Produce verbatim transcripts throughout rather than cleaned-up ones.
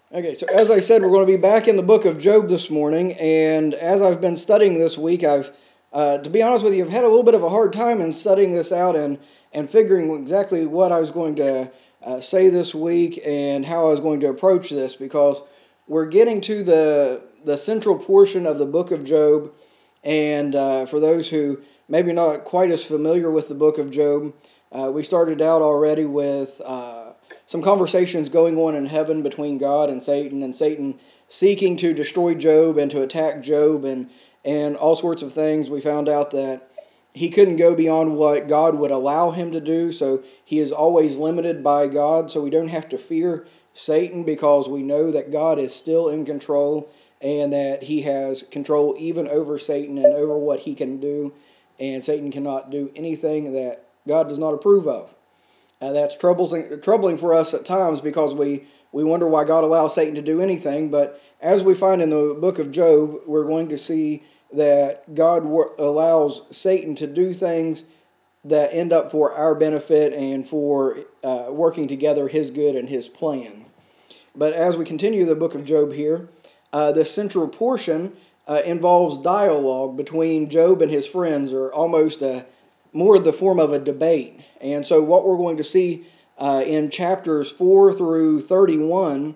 Okay, so as I said, we're going to be back in the book of Job this morning, and as I've been studying this week, I've, uh, to be honest with you, I've had a little bit of a hard time in studying this out and and figuring exactly what I was going to uh, say this week and how I was going to approach this because we're getting to the the central portion of the book of Job, and uh, for those who maybe not quite as familiar with the book of Job, uh, we started out already with. Uh, some conversations going on in heaven between God and Satan, and Satan seeking to destroy Job and to attack Job and, and all sorts of things. We found out that he couldn't go beyond what God would allow him to do, so he is always limited by God, so we don't have to fear Satan because we know that God is still in control and that he has control even over Satan and over what he can do, and Satan cannot do anything that God does not approve of. Uh, that's troubling, troubling for us at times because we, we wonder why God allows Satan to do anything. But as we find in the book of Job, we're going to see that God wor- allows Satan to do things that end up for our benefit and for uh, working together his good and his plan. But as we continue the book of Job here, uh, the central portion uh, involves dialogue between Job and his friends, or almost a, more the form of a debate. And so what we're going to see uh, in chapters four through thirty-one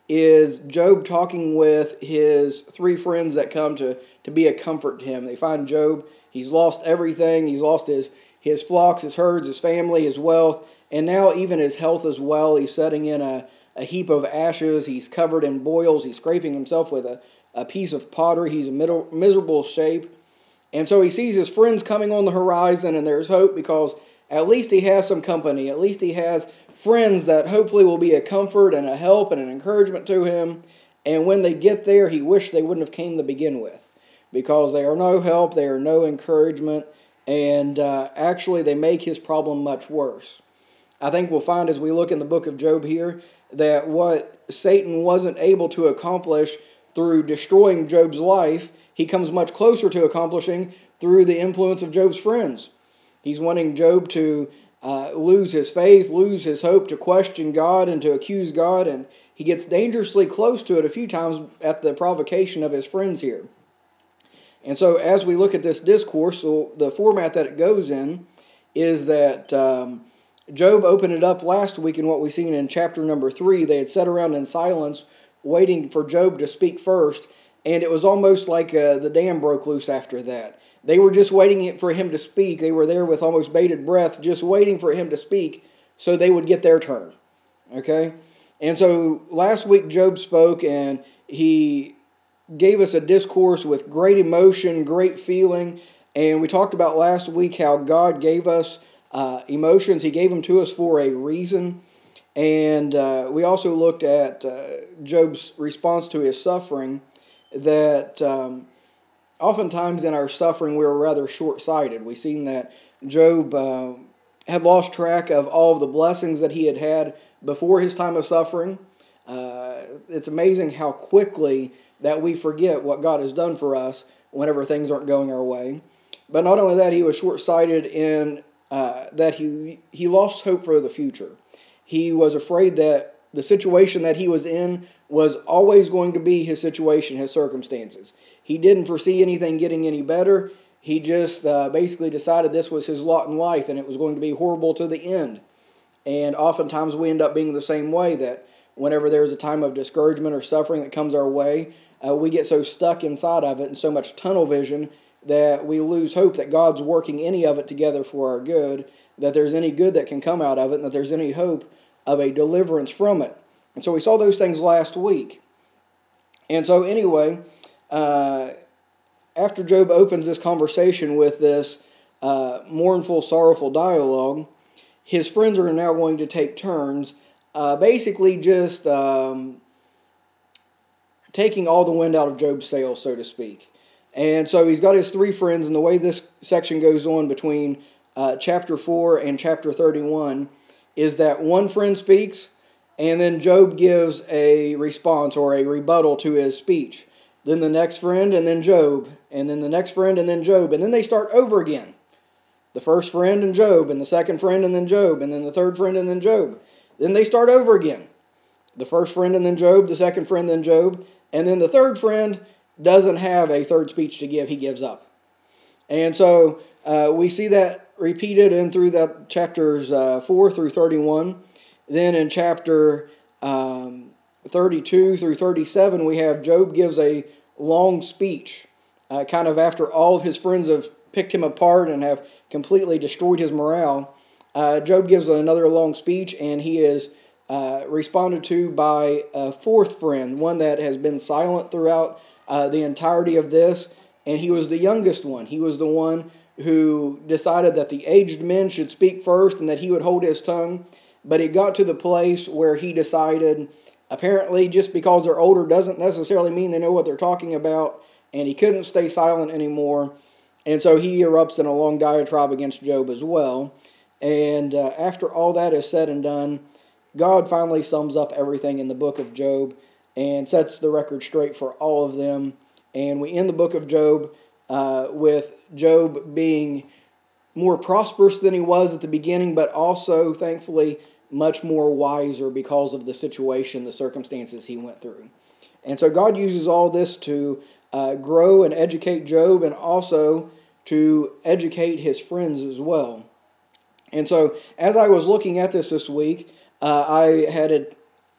is Job talking with his three friends that come to, to be a comfort to him. They find Job, he's lost everything. He's lost his, his flocks, his herds, his family, his wealth, and now even his health as well. He's setting in a a heap of ashes. He's covered in boils. He's scraping himself with a, a piece of pottery. He's in middle, miserable shape. And so he sees his friends coming on the horizon, and there's hope because at least he has some company. At least he has friends that hopefully will be a comfort and a help and an encouragement to him. And when they get there, he wished they wouldn't have came to begin with because they are no help, they are no encouragement, and uh, actually they make his problem much worse. I think we'll find as we look in the book of Job here that what Satan wasn't able to accomplish through destroying Job's life, he comes much closer to accomplishing through the influence of Job's friends. He's wanting Job to uh, lose his faith, lose his hope, to question God and to accuse God, and he gets dangerously close to it a few times at the provocation of his friends here. And so as we look at this discourse, so the format that it goes in is that um, Job opened it up last week in what we've seen in chapter number three. They had sat around in silence waiting for Job to speak first, and it was almost like uh, the dam broke loose after that. They were just waiting for him to speak. They were there with almost bated breath, just waiting for him to speak so they would get their turn. Okay? And so last week Job spoke, and he gave us a discourse with great emotion, great feeling, and we talked about last week how God gave us uh, emotions. He gave them to us for a reason, and uh, we also looked at uh, Job's response to his suffering, that um, oftentimes in our suffering we're rather short-sighted. We've seen that Job uh, had lost track of all of the blessings that he had had before his time of suffering. Uh, it's amazing how quickly that we forget what God has done for us whenever things aren't going our way. But not only that, he was short-sighted in uh, that he he lost hope for the future. He was afraid that the situation that he was in was always going to be his situation, his circumstances. He didn't foresee anything getting any better. He just uh, basically decided this was his lot in life and it was going to be horrible to the end. And oftentimes we end up being the same way, that whenever there's a time of discouragement or suffering that comes our way, uh, we get so stuck inside of it and so much tunnel vision that we lose hope that God's working any of it together for our good, that there's any good that can come out of it, and that there's any hope of a deliverance from it. And so we saw those things last week. And so anyway, uh, after Job opens this conversation with this uh, mournful, sorrowful dialogue, his friends are now going to take turns, uh, basically just um, taking all the wind out of Job's sails, so to speak. And so he's got his three friends, and the way this section goes on between uh, chapter four and chapter thirty-one is that one friend speaks, and then Job gives a response or a rebuttal to his speech. Then the next friend, and then Job, and then the next friend, and then Job, and then they start over again. The first friend and Job, and the second friend and then Job, and then the third friend and then Job. Then they start over again. the first friend and then Job, the second friend then Job, and then the third friend doesn't have a third speech to give. He gives up. And so uh, we see that repeated in through that chapters uh, four through thirty-one. Then in chapter um, thirty-two through thirty-seven, we have Job gives a long speech, uh, kind of after all of his friends have picked him apart and have completely destroyed his morale. Uh, Job gives another long speech, and he is uh, responded to by a fourth friend, one that has been silent throughout uh, the entirety of this, and he was the youngest one. He was the one who decided that the aged men should speak first and that he would hold his tongue. But it got to the place where he decided, apparently just because they're older doesn't necessarily mean they know what they're talking about, and he couldn't stay silent anymore. And so he erupts in a long diatribe against Job as well. And uh, after all that is said and done, God finally sums up everything in the book of Job and sets the record straight for all of them. And we end the book of Job uh, with Job being more prosperous than he was at the beginning, but also, thankfully, much more wiser because of the situation, the circumstances he went through. And so God uses all this to uh, grow and educate Job, and also to educate his friends as well. And so as I was looking at this this week, uh, I had a,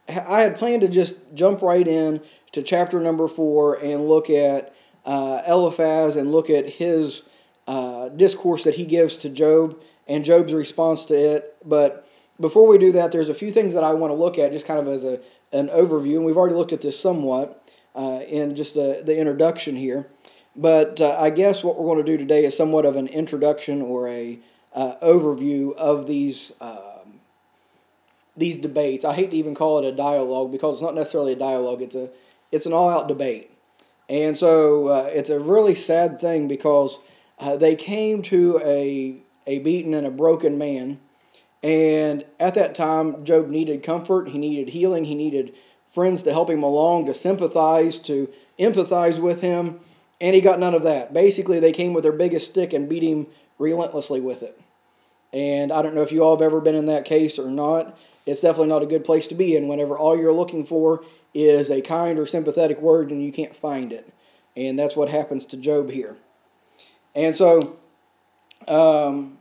I had planned to just jump right in to chapter number four and look at uh, Eliphaz and look at his uh, discourse that he gives to Job and Job's response to it. But before we do that, there's a few things that I want to look at just kind of as a an overview, and we've already looked at this somewhat uh, in just the, the introduction here. But uh, I guess what we're going to do today is somewhat of an introduction or a uh, overview of these um, these debates. I hate to even call it a dialogue because it's not necessarily a dialogue. It's a it's an all-out debate. And so uh, it's a really sad thing because uh, they came to a a beaten and a broken man. And at that time, Job needed comfort. He needed healing. He needed friends to help him along, to sympathize, to empathize with him. And he got none of that. Basically, they came with their biggest stick and beat him relentlessly with it. And I don't know if you all have ever been in that case or not. It's definitely not a good place to be in whenever all you're looking for is a kind or sympathetic word and you can't find it. And that's what happens to Job here. And so, um,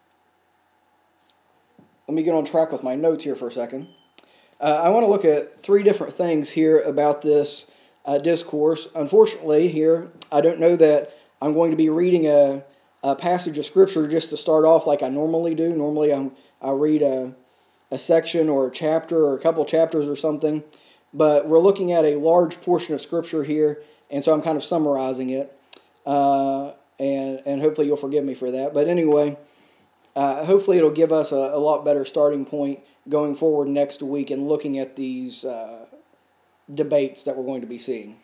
let me get on track with my notes here for a second. Uh, I want to look at three different things here about this uh, discourse. Unfortunately, here, I don't know that I'm going to be reading a, a passage of Scripture just to start off like I normally do. Normally, I'm, I read a, a section or a chapter or a couple chapters or something. But we're looking at a large portion of Scripture here, and so I'm kind of summarizing it. Uh, and, and hopefully you'll forgive me for that. But anyway, Uh, hopefully it'll give us a, a lot better starting point going forward next week and looking at these uh, debates that we're going to be seeing.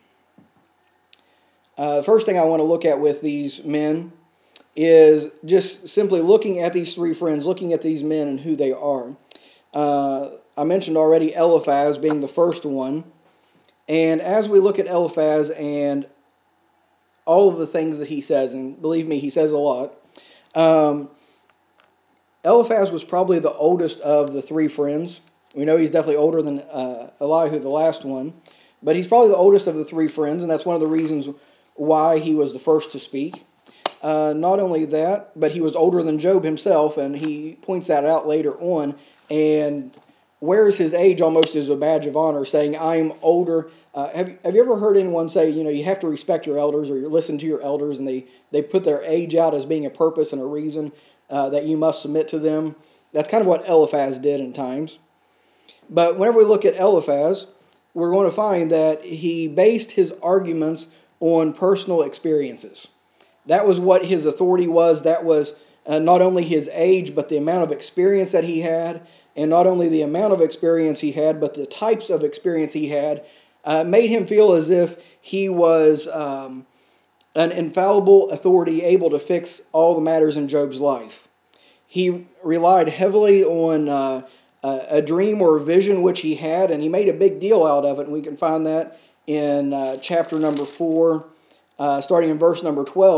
Uh, the first thing I want to look at with these men is just simply looking at these three friends, looking at these men and who they are. Uh, I mentioned already Eliphaz being the first one. And as we look at Eliphaz and all of the things that he says, and believe me, he says a lot, um, Eliphaz was probably the oldest of the three friends. We know he's definitely older than uh, Elihu, the last one. But he's probably the oldest of the three friends, and that's one of the reasons why he was the first to speak. Uh, not only that, but he was older than Job himself, and he points that out later on, and wears his age almost as a badge of honor, saying, I'm older. Uh, have, have you ever heard anyone say, you know, you have to respect your elders or you listen to your elders, and they, they put their age out as being a purpose and a reason uh, that you must submit to them? That's kind of what Eliphaz did in times. But whenever we look at Eliphaz, we're going to find that he based his arguments on personal experiences. That was what his authority was. That was uh, not only his age, but the amount of experience that he had. And not only the amount of experience he had, but the types of experience he had uh, made him feel as if he was um, an infallible authority able to fix all the matters in Job's life. He relied heavily on uh, a dream or a vision which he had, and he made a big deal out of it. And we can find that in uh, chapter number four, uh, starting in verse number twelve.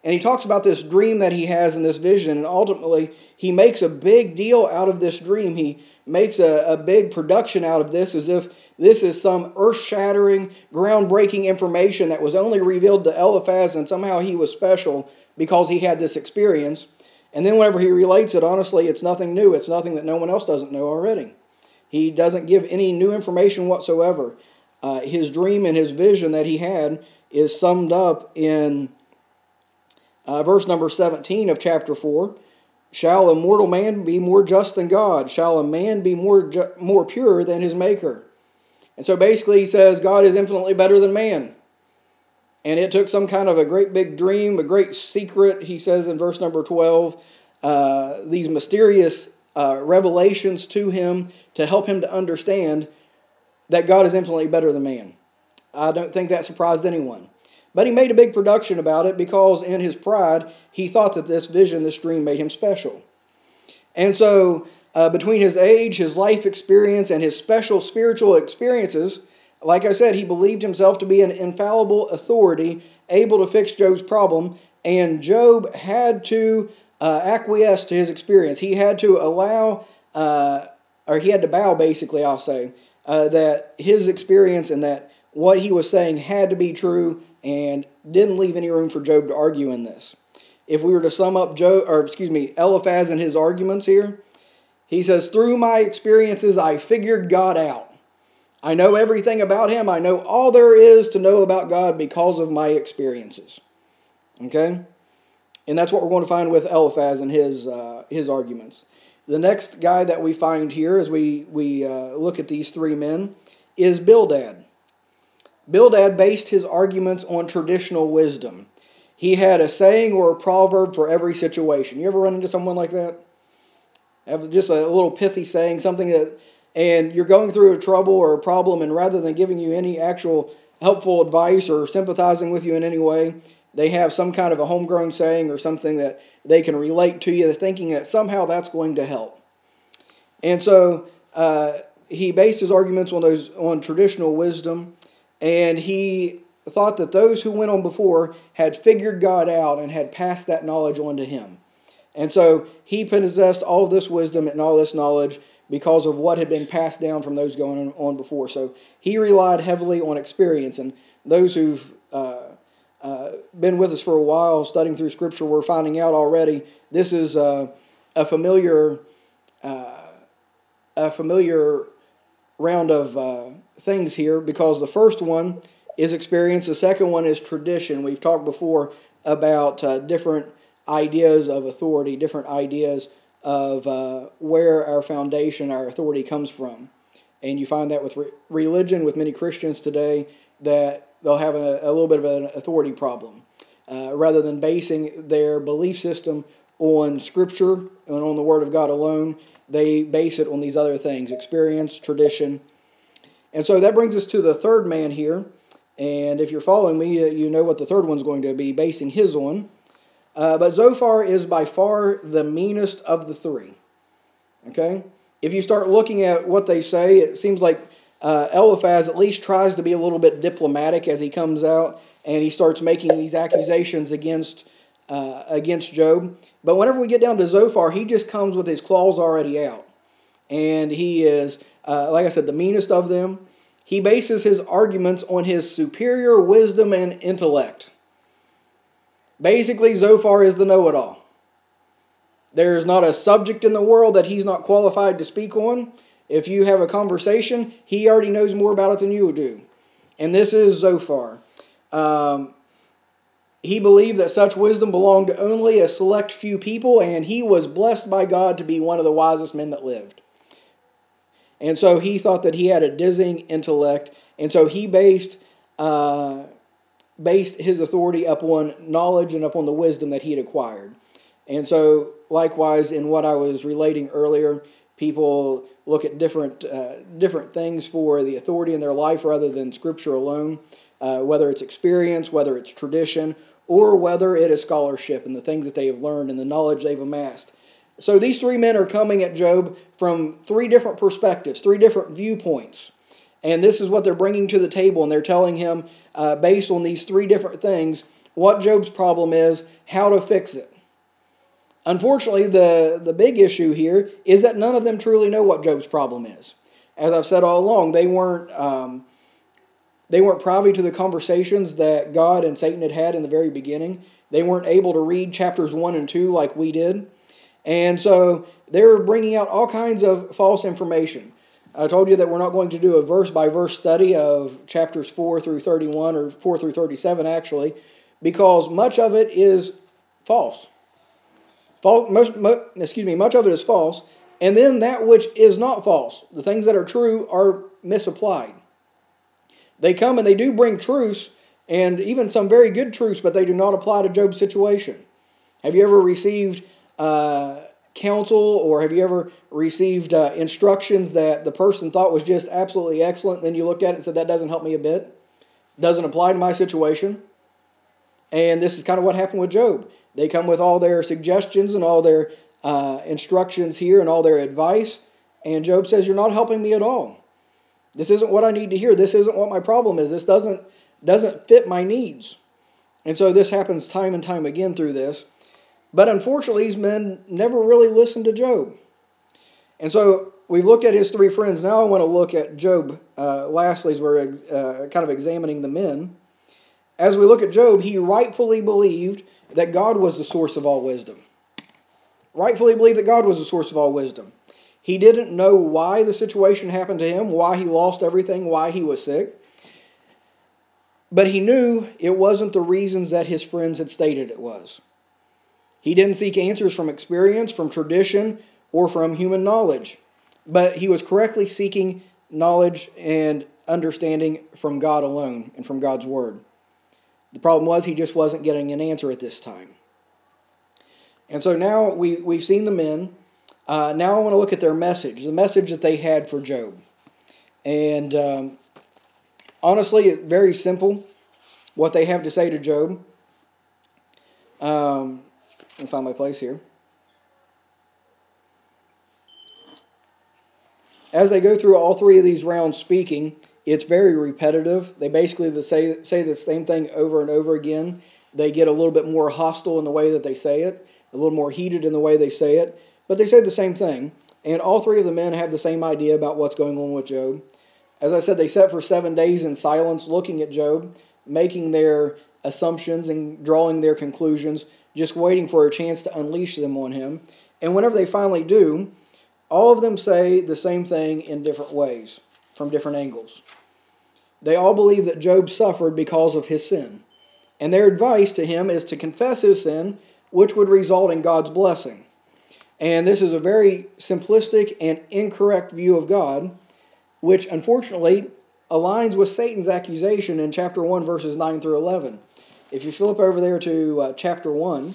And he talks about this dream that he has in this vision, and ultimately he makes a big deal out of this dream. He makes a, a big production out of this as if this is some earth-shattering, groundbreaking information that was only revealed to Eliphaz, and somehow he was special because he had this experience. And then whenever he relates it, honestly, it's nothing new. It's nothing that no one else doesn't know already. He doesn't give any new information whatsoever. Uh, his dream and his vision that he had is summed up in uh, verse number seventeen of chapter four. Shall a mortal man be more just than God? Shall a man be more ju- more pure than his maker? And so basically he says God is infinitely better than man. And it took some kind of a great big dream, a great secret, he says in verse number twelve, uh, these mysterious uh, revelations to him to help him to understand that God is infinitely better than man. I don't think that surprised anyone. But he made a big production about it because in his pride, he thought that this vision, this dream made him special. And so uh, between his age, his life experience, and his special spiritual experiences, like I said, he believed himself to be an infallible authority, able to fix Job's problem, and Job had to uh, acquiesce to his experience. He had to allow, uh, or he had to bow, basically, I'll say, uh, that his experience and that what he was saying had to be true, and didn't leave any room for Job to argue in this. If we were to sum up Job, or excuse me, Eliphaz and his arguments here, he says, through my experiences, I figured God out. I know everything about him. I know all there is to know about God because of my experiences. Okay? And that's what we're going to find with Eliphaz and his uh, his arguments. The next guy that we find here as we, we uh, look at these three men is Bildad. Bildad based his arguments on traditional wisdom. He had a saying or a proverb for every situation. You ever run into someone like that? Have just a little pithy saying, something that, and you're going through a trouble or a problem, and rather than giving you any actual helpful advice or sympathizing with you in any way, they have some kind of a homegrown saying or something that they can relate to you, thinking that somehow that's going to help. And so uh, he based his arguments on those on traditional wisdom, and he thought that those who went on before had figured God out and had passed that knowledge on to him. And so he possessed all of this wisdom and all this knowledge because of what had been passed down from those going on before. So he relied heavily on experience. And those who've uh, uh, been with us for a while studying through Scripture, we're finding out already this is uh, a familiar uh, a familiar round of uh, things here, because the first one is experience. The second one is tradition. We've talked before about uh, different ideas of authority, different ideas of uh, where our foundation, our authority comes from. And you find that with re- religion, with many Christians today, that they'll have a, a little bit of an authority problem. Uh, rather than basing their belief system on Scripture and on the Word of God alone, they base it on these other things, experience, tradition. And so that brings us to the third man here. And if you're following me, you know what the third one's going to be basing his on. Uh, but Zophar is by far the meanest of the three. Okay? If you start looking at what they say, it seems like uh, Eliphaz at least tries to be a little bit diplomatic as he comes out, and he starts making these accusations against uh, against Job. But whenever we get down to Zophar, he just comes with his claws already out. And he is, uh, like I said, the meanest of them. He bases his arguments on his superior wisdom and intellect. Basically, Zophar is the know-it-all. There is not a subject in the world that he's not qualified to speak on. If you have a conversation, he already knows more about it than you do. And this is Zophar. Um, he believed that such wisdom belonged to only a select few people, and he was blessed by God to be one of the wisest men that lived. And so he thought that he had a dizzying intellect, and so he based uh, based his authority upon knowledge and upon the wisdom that he had acquired. And so, likewise, in what I was relating earlier, people look at different uh, different things for the authority in their life rather than Scripture alone, uh, whether it's experience, whether it's tradition, or whether it is scholarship and the things that they have learned and the knowledge they've amassed. So these three men are coming at Job from three different perspectives, three different viewpoints. And this is what they're bringing to the table, and they're telling him, uh, based on these three different things, what Job's problem is, how to fix it. Unfortunately, the, the big issue here is that none of them truly know what Job's problem is. As I've said all along, they weren't um, they weren't privy to the conversations that God and Satan had had in the very beginning. They weren't able to read chapters one and two like we did. And so they were bringing out all kinds of false information. I told you that we're not going to do a verse-by-verse study of chapters four through thirty-one, or four through thirty-seven actually, because much of it is false. false most, most, excuse me, much of it is false. And then that which is not false, the things that are true, are misapplied. They come and they do bring truths, and even some very good truths, but they do not apply to Job's situation. Have you ever received uh, counsel, or have you ever received uh, instructions that the person thought was just absolutely excellent, then you looked at it and said, that doesn't help me a bit, doesn't apply to my situation? And this is kind of what happened with Job. They come with all their suggestions and all their uh, instructions here and all their advice, and Job says, you're not helping me at all. This isn't what I need to hear. This isn't what my problem is. This doesn't doesn't fit my needs. And so this happens time and time again through this. But unfortunately, these men never really listened to Job. And so we've looked at his three friends. Now I want to look at Job. Uh, lastly, as we're uh, kind of examining the men. As we look at Job, he rightfully believed that God was the source of all wisdom. Rightfully believed that God was the source of all wisdom. He didn't know why the situation happened to him, why he lost everything, why he was sick. But he knew it wasn't the reasons that his friends had stated it was. He didn't seek answers from experience, from tradition, or from human knowledge. But he was correctly seeking knowledge and understanding from God alone and from God's Word. The problem was he just wasn't getting an answer at this time. And so now we, we've seen the men. Uh, now I want to look at their message, the message that they had for Job. And um, honestly, it's very simple what they have to say to Job. Um, let me find my place here. As they go through all three of these rounds speaking, it's very repetitive. They basically say, say the same thing over and over again. They get a little bit more hostile in the way that they say it, a little more heated in the way they say it. But they say the same thing. And all three of the men have the same idea about what's going on with Job. As I said, they sat for seven days in silence looking at Job, making their assumptions and drawing their conclusions, just waiting for a chance to unleash them on him. And whenever they finally do, all of them say the same thing in different ways, from different angles. They all believe that Job suffered because of his sin. And their advice to him is to confess his sin, which would result in God's blessing. And this is a very simplistic and incorrect view of God, which unfortunately aligns with Satan's accusation in chapter one, verses nine through eleven. If you flip over there to uh, chapter one,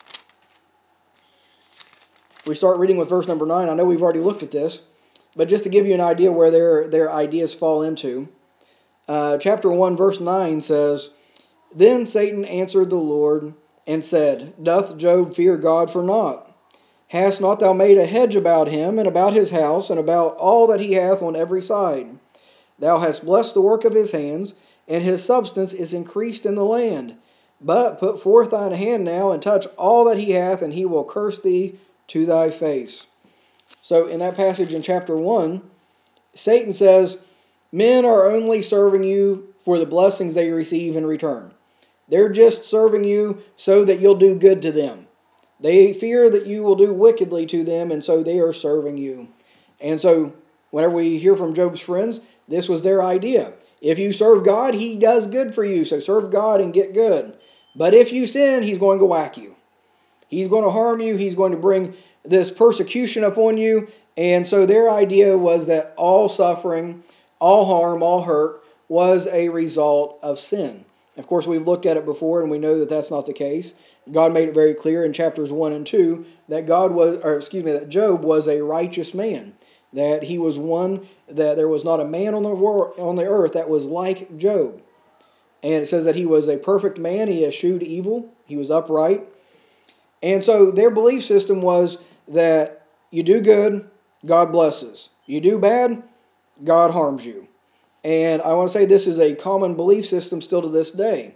we start reading with verse number nine. I know we've already looked at this, but just to give you an idea where their, their ideas fall into. Uh, chapter one, verse nine says, Then Satan answered the Lord and said, Doth Job fear God for naught? Hast not thou made a hedge about him, and about his house, and about all that he hath on every side? Thou hast blessed the work of his hands, and his substance is increased in the land. But put forth thine hand now, and touch all that he hath, and he will curse thee to thy face. So in that passage in chapter one, Satan says, men are only serving you for the blessings they receive in return. They're just serving you so that you'll do good to them. They fear that you will do wickedly to them, and so they are serving you. And so whenever we hear from Job's friends, this was their idea. If you serve God, he does good for you, so serve God and get good. But if you sin, he's going to whack you. He's going to harm you. He's going to bring this persecution upon you. And so their idea was that all suffering, all harm, all hurt was a result of sin. Of course, we've looked at it before, and we know that that's not the case. God made it very clear in chapters one and two that God was, or excuse me, that Job was a righteous man. That he was one, that there was not a man on the world, on the earth that was like Job. And it says that he was a perfect man. He eschewed evil. He was upright. And so their belief system was that you do good, God blesses. You do bad, God harms you. And I want to say this is a common belief system still to this day.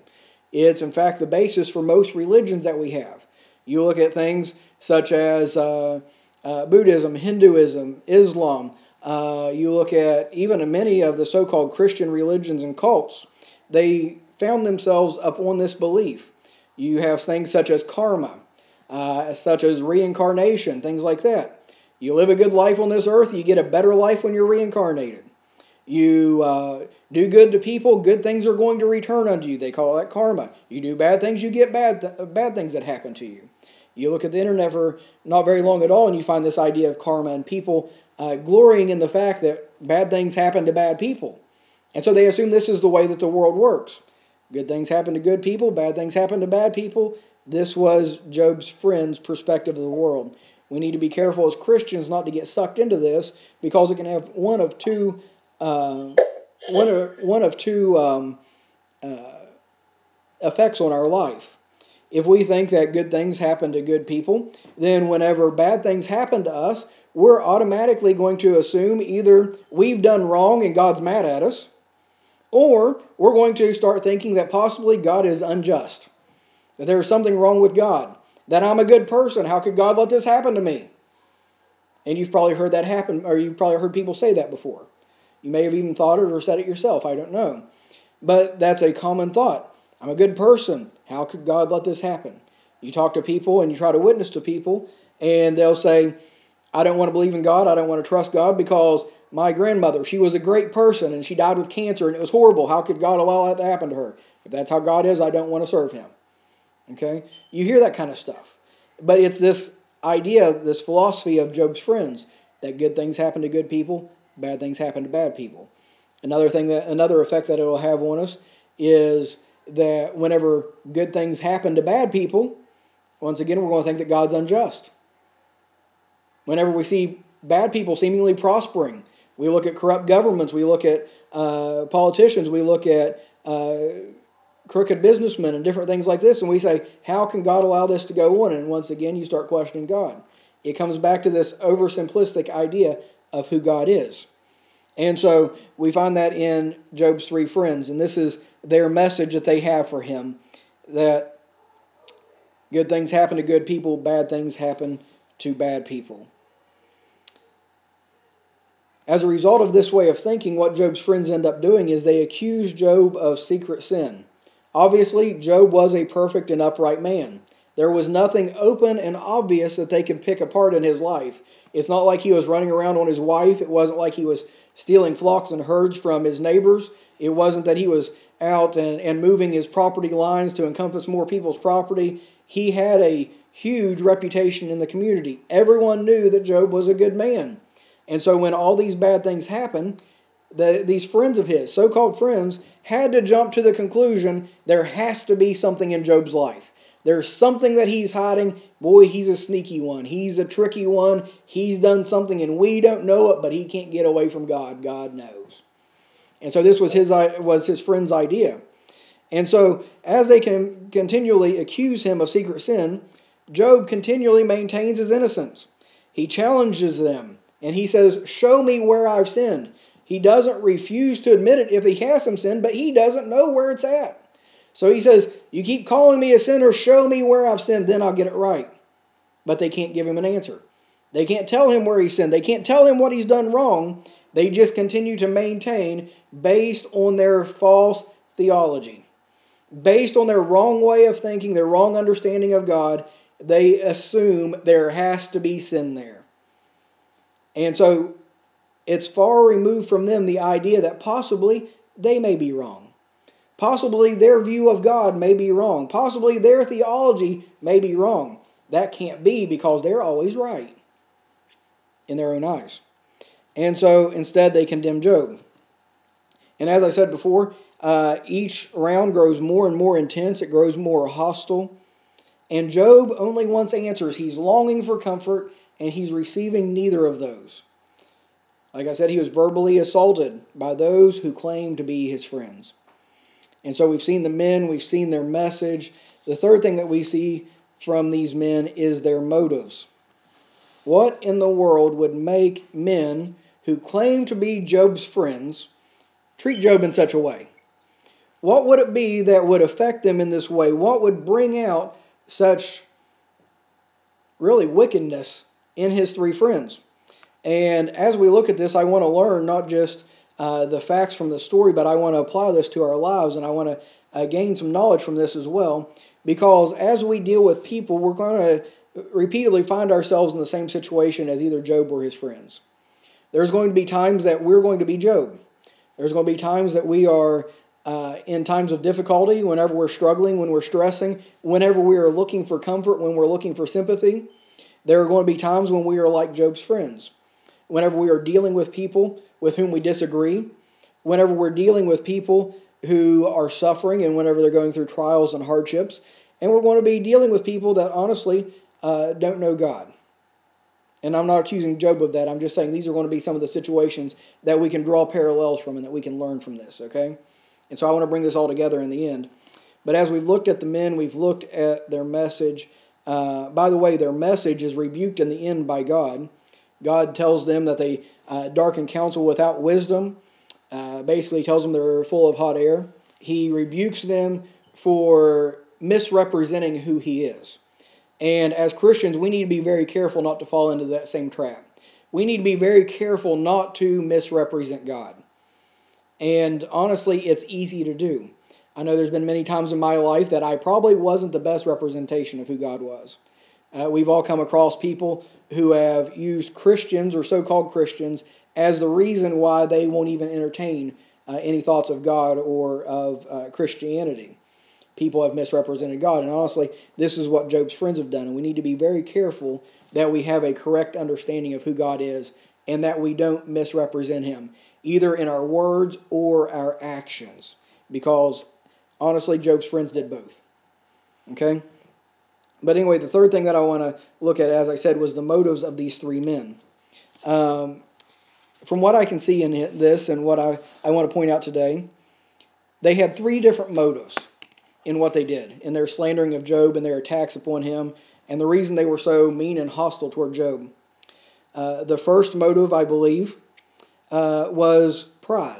It's, in fact, the basis for most religions that we have. You look at things such as uh, uh, Buddhism, Hinduism, Islam. Uh, you look at even many of the so-called Christian religions and cults. They found themselves upon this belief. You have things such as karma, uh, such as reincarnation, things like that. You live a good life on this earth, you get a better life when you're reincarnated. You uh, do good to people, good things are going to return unto you. They call that karma. You do bad things, you get bad th- bad things that happen to you. You look at the internet for not very long at all, and you find this idea of karma and people uh, glorying in the fact that bad things happen to bad people. And so they assume this is the way that the world works. Good things happen to good people, bad things happen to bad people. This was Job's friend's perspective of the world. We need to be careful as Christians not to get sucked into this, because it can have one of two uh, one of one of two um, uh, effects on our life. If we think that good things happen to good people, then whenever bad things happen to us, we're automatically going to assume either we've done wrong and God's mad at us, or we're going to start thinking that possibly God is unjust, that there's something wrong with God, that I'm a good person. How could God let this happen to me? And you've probably heard that happen, or you've probably heard people say that before. You may have even thought it or said it yourself. I don't know. But that's a common thought. I'm a good person. How could God let this happen? You talk to people and you try to witness to people, and they'll say, I don't want to believe in God. I don't want to trust God because my grandmother, she was a great person and she died with cancer and it was horrible. How could God allow that to happen to her? If that's how God is, I don't want to serve him. Okay? You hear that kind of stuff. But it's this idea, this philosophy of Job's friends, that good things happen to good people, bad things happen to bad people. Another thing that another effect that it will have on us is that whenever good things happen to bad people, once again we're going to think that God's unjust. Whenever we see bad people seemingly prospering, we look at corrupt governments, we look at uh, politicians, we look at uh, crooked businessmen and different things like this, and we say, how can God allow this to go on? And once again you start questioning God. It comes back to this oversimplistic idea of who God is. And so we find that in Job's three friends, and this is their message that they have for him, that good things happen to good people, bad things happen to bad people. As a result of this way of thinking, what Job's friends end up doing is they accuse Job of secret sin. Obviously, Job was a perfect and upright man. There was nothing open and obvious that they could pick apart in his life. It's not like he was running around on his wife. It wasn't like he was stealing flocks and herds from his neighbors. It wasn't that he was out and, and moving his property lines to encompass more people's property. He had a huge reputation in the community. Everyone knew that Job was a good man. And so when all these bad things happened, the, these friends of his, so-called friends, had to jump to the conclusion there has to be something in Job's life. There's something that he's hiding. Boy, he's a sneaky one. He's a tricky one. He's done something and we don't know it, but he can't get away from God. God knows. And so this was his was his friend's idea. And so as they can continually accuse him of secret sin, Job continually maintains his innocence. He challenges them and he says, show me where I've sinned. He doesn't refuse to admit it if he has some sin, but he doesn't know where it's at. So he says, you keep calling me a sinner, show me where I've sinned, then I'll get it right. But they can't give him an answer. They can't tell him where he sinned. They can't tell him what he's done wrong. They just continue to maintain based on their false theology. Based on their wrong way of thinking, their wrong understanding of God, they assume there has to be sin there. And so it's far removed from them the idea that possibly they may be wrong. Possibly their view of God may be wrong. Possibly their theology may be wrong. That can't be because they're always right in their own eyes. And so instead they condemn Job. And as I said before, uh, each round grows more and more intense. It grows more hostile. And Job only wants answers. He's longing for comfort and he's receiving neither of those. Like I said, he was verbally assaulted by those who claim to be his friends. And so we've seen the men, we've seen their message. The third thing that we see from these men is their motives. What in the world would make men who claim to be Job's friends treat Job in such a way? What would it be that would affect them in this way? What would bring out such really wickedness in his three friends? And as we look at this, I want to learn not just uh, the facts from the story, but I want to apply this to our lives, and I want to uh, gain some knowledge from this as well. Because as we deal with people, we're going to repeatedly find ourselves in the same situation as either Job or his friends. There's going to be times that we're going to be Job. There's going to be times that we are uh, in times of difficulty, whenever we're struggling, when we're stressing, whenever we are looking for comfort, when we're looking for sympathy. There are going to be times when we are like Job's friends. Whenever we are dealing with people with whom we disagree, whenever we're dealing with people who are suffering and whenever they're going through trials and hardships, and we're going to be dealing with people that honestly uh, don't know God. And I'm not accusing Job of that. I'm just saying these are going to be some of the situations that we can draw parallels from and that we can learn from this, okay? And so I want to bring this all together in the end. But as we've looked at the men, we've looked at their message. Uh, by the way, their message is rebuked in the end by God. God tells them that they uh, darken counsel without wisdom. Uh, basically tells them they're full of hot air. He rebukes them for misrepresenting who he is. And as Christians, we need to be very careful not to fall into that same trap. We need to be very careful not to misrepresent God. And honestly, it's easy to do. I know there's been many times in my life that I probably wasn't the best representation of who God was. Uh, we've all come across people who have used Christians or so-called Christians as the reason why they won't even entertain uh, any thoughts of God or of uh, Christianity. People have misrepresented God. And honestly, this is what Job's friends have done. And we need to be very careful that we have a correct understanding of who God is and that we don't misrepresent him, either in our words or our actions. Because honestly, Job's friends did both. Okay? But anyway, the third thing that I want to look at, as I said, was the motives of these three men. Um, from what I can see in this and what I, I want to point out today, they had three different motives in what they did, in their slandering of Job and their attacks upon him, and the reason they were so mean and hostile toward Job. Uh, the first motive, I believe, uh, was pride.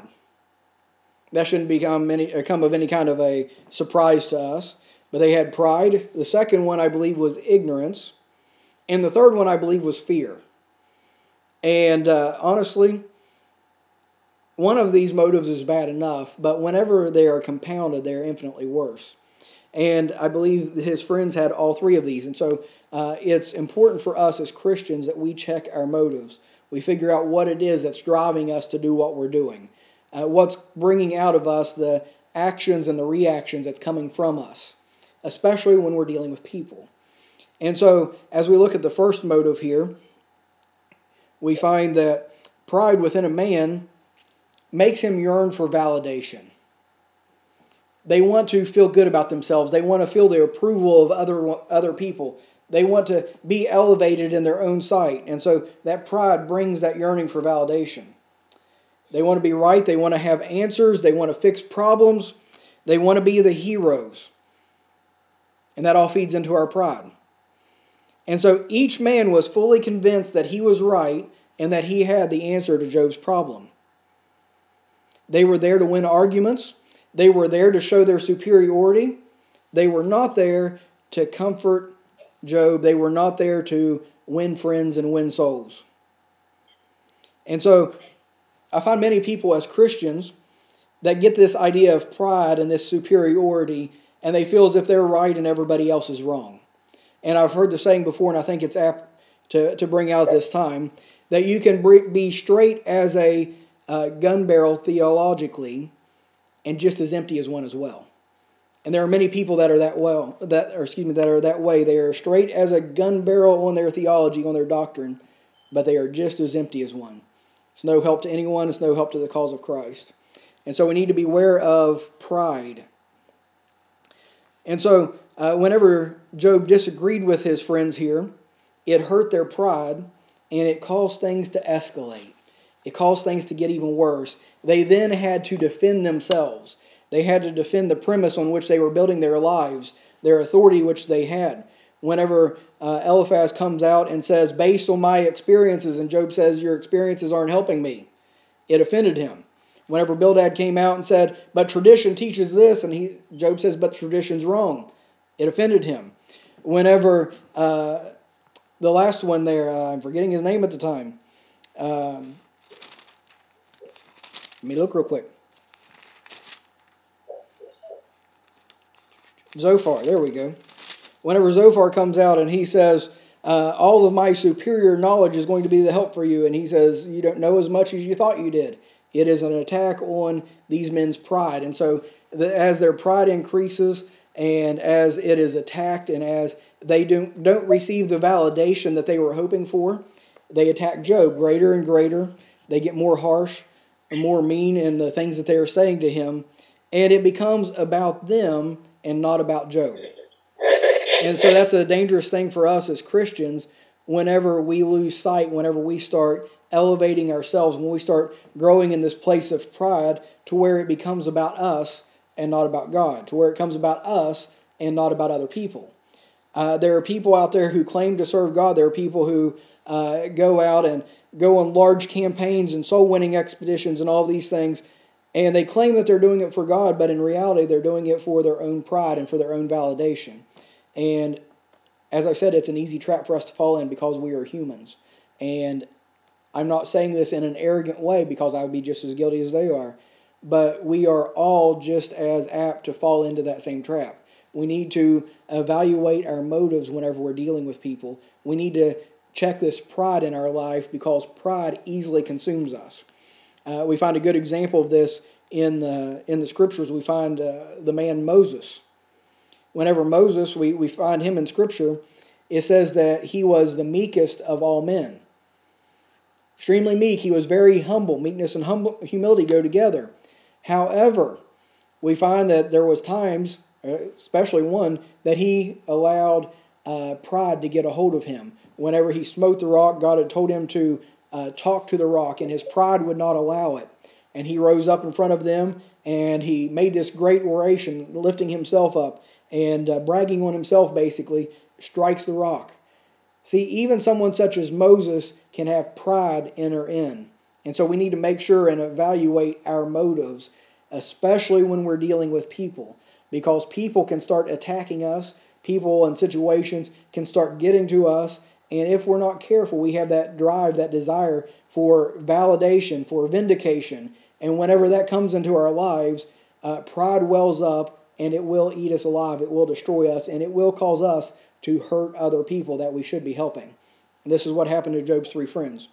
That shouldn't become any, come of any kind of a surprise to us. But they had pride. The second one, I believe, was ignorance. And the third one, I believe, was fear. And uh, honestly, one of these motives is bad enough, but whenever they are compounded, they are infinitely worse. And I believe his friends had all three of these. And so uh, it's important for us as Christians that we check our motives. We figure out what it is that's driving us to do what we're doing. Uh, what's bringing out of us the actions and the reactions that's coming from us, especially when we're dealing with people. And so, as we look at the first motive here, we find that pride within a man makes him yearn for validation. They want to feel good about themselves. They want to feel the approval of other, other people. They want to be elevated in their own sight. And so that pride brings that yearning for validation. They want to be right. They want to have answers. They want to fix problems. They want to be the heroes. And that all feeds into our pride. And so each man was fully convinced that he was right and that he had the answer to Job's problem. They were there to win arguments. They were there to show their superiority. They were not there to comfort Job. They were not there to win friends and win souls. And so I find many people as Christians that get this idea of pride and this superiority, and they feel as if they're right and everybody else is wrong. And I've heard the saying before, and I think it's apt to, to bring out this time, that you can be straight as a uh, gun barrel theologically and just as empty as one as well. And there are many people that are that well, that or excuse me, that are that way. They are straight as a gun barrel on their theology, on their doctrine, but they are just as empty as one. It's no help to anyone. It's no help to the cause of Christ. And so we need to beware of pride. And so uh, whenever Job disagreed with his friends here, it hurt their pride and it caused things to escalate. It caused things to get even worse. They then had to defend themselves. They had to defend the premise on which they were building their lives, their authority which they had. Whenever uh, Eliphaz comes out and says, based on my experiences, and Job says, your experiences aren't helping me, it offended him. Whenever Bildad came out and said, but tradition teaches this, and he, Job says, but tradition's wrong, it offended him. Whenever uh, the last one there, uh, I'm forgetting his name at the time. Um, let me look real quick. Zophar, there we go. Whenever Zophar comes out and he says, uh, all of my superior knowledge is going to be the help for you, and he says, you don't know as much as you thought you did. It is an attack on these men's pride. And so the, as their pride increases and as it is attacked and as they don't, don't receive the validation that they were hoping for, they attack Job greater and greater. They get more harsh and more mean in the things that they are saying to him. And it becomes about them and not about Job. And so that's a dangerous thing for us as Christians whenever we lose sight, whenever we start elevating ourselves, when we start growing in this place of pride to where it becomes about us and not about God, to where it comes about us and not about other people. Uh, there are people out there who claim to serve God. There are people who uh, go out and go on large campaigns and soul-winning expeditions and all of these things, and they claim that they're doing it for God, but in reality they're doing it for their own pride and for their own validation. And as I said, it's an easy trap for us to fall in because we are humans. And I'm not saying this in an arrogant way because I would be just as guilty as they are. But we are all just as apt to fall into that same trap. We need to evaluate our motives whenever we're dealing with people. We need to check this pride in our life because pride easily consumes us. Uh, we find a good example of this in the, in the scriptures. We find uh, the man Moses. Whenever Moses, we, we find him in Scripture, it says that he was the meekest of all men. Extremely meek. He was very humble. Meekness and humble, humility go together. However, we find that there was times, especially one, that he allowed uh, pride to get a hold of him. Whenever he smote the rock, God had told him to uh, talk to the rock, and his pride would not allow it. And he rose up in front of them, and he made this great oration, lifting himself up. And uh, bragging on himself, basically, strikes the rock. See, even someone such as Moses can have pride enter in. And so we need to make sure and evaluate our motives, especially when we're dealing with people. Because people can start attacking us. People and situations can start getting to us. And if we're not careful, we have that drive, that desire for validation, for vindication. And whenever that comes into our lives, uh, pride wells up. And it will eat us alive. It will destroy us. And it will cause us to hurt other people that we should be helping. And this is what happened to Job's three friends.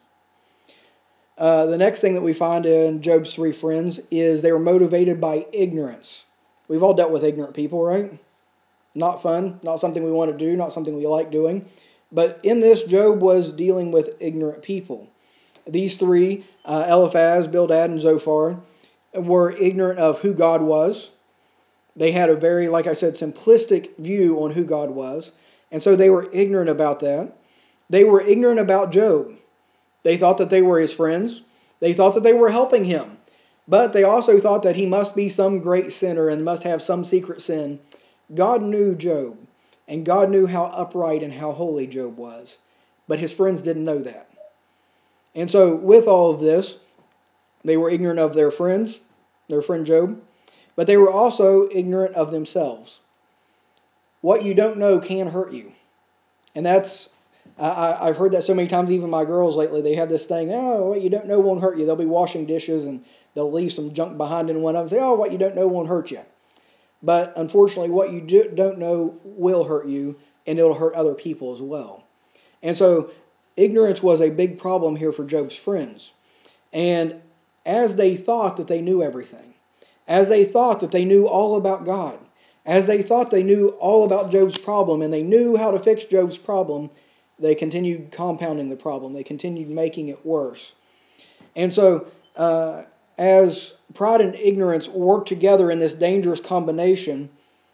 Uh, the next thing that we find in Job's three friends is they were motivated by ignorance. We've all dealt with ignorant people, right? Not fun. Not something we want to do. Not something we like doing. But in this, Job was dealing with ignorant people. These three, uh, Eliphaz, Bildad, and Zophar, were ignorant of who God was. They had a very, like I said, simplistic view on who God was. And so they were ignorant about that. They were ignorant about Job. They thought that they were his friends. They thought that they were helping him. But they also thought that he must be some great sinner and must have some secret sin. God knew Job. And God knew how upright and how holy Job was. But his friends didn't know that. And so with all of this, they were ignorant of their friends, their friend Job. But they were also ignorant of themselves. What you don't know can hurt you. And that's, I, I've heard that so many times, even my girls lately, they have this thing, oh, what you don't know won't hurt you. They'll be washing dishes and they'll leave some junk behind in one of them and say, oh, what you don't know won't hurt you. But unfortunately, what you do, don't know will hurt you, and it'll hurt other people as well. And so ignorance was a big problem here for Job's friends. And as they thought that they knew everything, as they thought that they knew all about God, as they thought they knew all about Job's problem and they knew how to fix Job's problem, they continued compounding the problem. They continued making it worse. And so uh, as pride and ignorance worked together in this dangerous combination,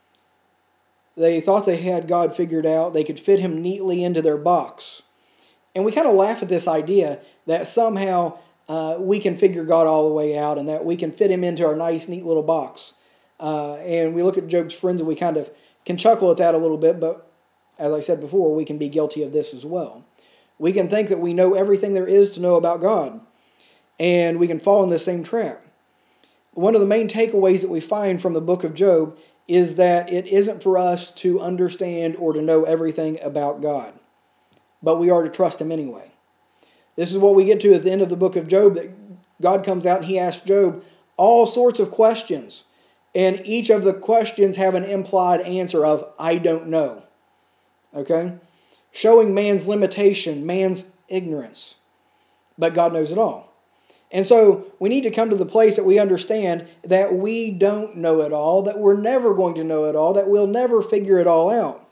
they thought they had God figured out. They could fit him neatly into their box. And we kind of laugh at this idea that somehow Uh, we can figure God all the way out and that we can fit him into our nice, neat little box. Uh, and we look at Job's friends and we kind of can chuckle at that a little bit, but as I said before, we can be guilty of this as well. We can think that we know everything there is to know about God, and we can fall in the same trap. one of the main takeaways that we find from the book of Job is that it isn't for us to understand or to know everything about God, but we are to trust Him anyway. This is what we get to at the end of the book of Job, that God comes out and He asks Job all sorts of questions, and each of the questions have an implied answer of, I don't know. Okay? Showing man's limitation, man's ignorance. But God knows it all. And so we need to come to the place that we understand that we don't know it all, that we're never going to know it all, that we'll never figure it all out.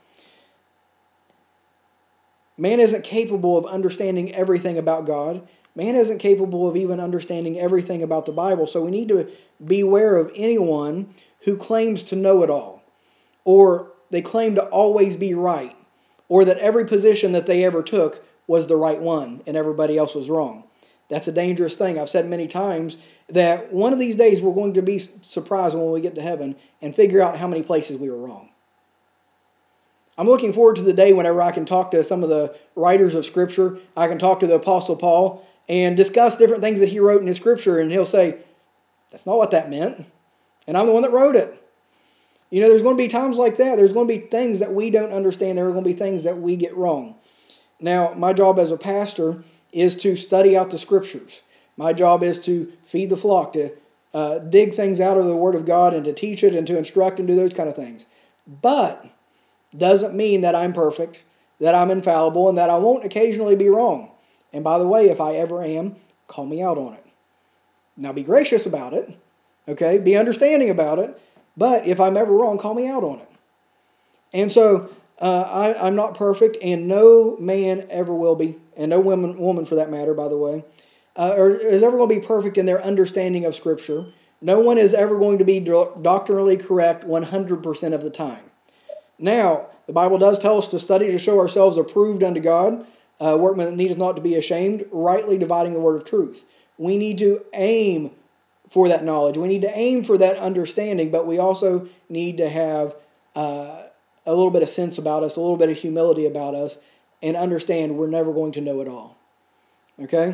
Man isn't capable of understanding everything about God. Man isn't capable of even understanding everything about the Bible. So we need to beware of anyone who claims to know it all, or they claim to always be right, or that every position that they ever took was the right one and everybody else was wrong. That's a dangerous thing. I've said many times that one of these days we're going to be surprised when we get to heaven and figure out how many places we were wrong. I'm looking forward to the day whenever I can talk to some of the writers of Scripture. I can talk to the Apostle Paul and discuss different things that he wrote in his Scripture, and he'll say, that's not what that meant. And I'm the one that wrote it. You know, there's going to be times like that. There's going to be things that we don't understand. There are going to be things that we get wrong. Now, my job as a pastor is to study out the Scriptures. My job is to feed the flock, to uh, dig things out of the Word of God and to teach it and to instruct and do those kind of things. But doesn't mean that I'm perfect, that I'm infallible, and that I won't occasionally be wrong. And by the way, if I ever am, call me out on it. Now be gracious about it, okay? Be understanding about it. But if I'm ever wrong, call me out on it. And so uh, I, I'm not perfect, and no man ever will be, and no woman, woman for that matter, by the way, uh, or is ever going to be perfect in their understanding of Scripture. No one is ever going to be do- doctrinally correct one hundred percent of the time. Now, the Bible does tell us to study to show ourselves approved unto God, uh, workmen that needeth not to be ashamed, rightly dividing the word of truth. We need to aim for that knowledge. We need to aim for that understanding, but we also need to have uh, a little bit of sense about us, a little bit of humility about us, and understand we're never going to know it all. Okay?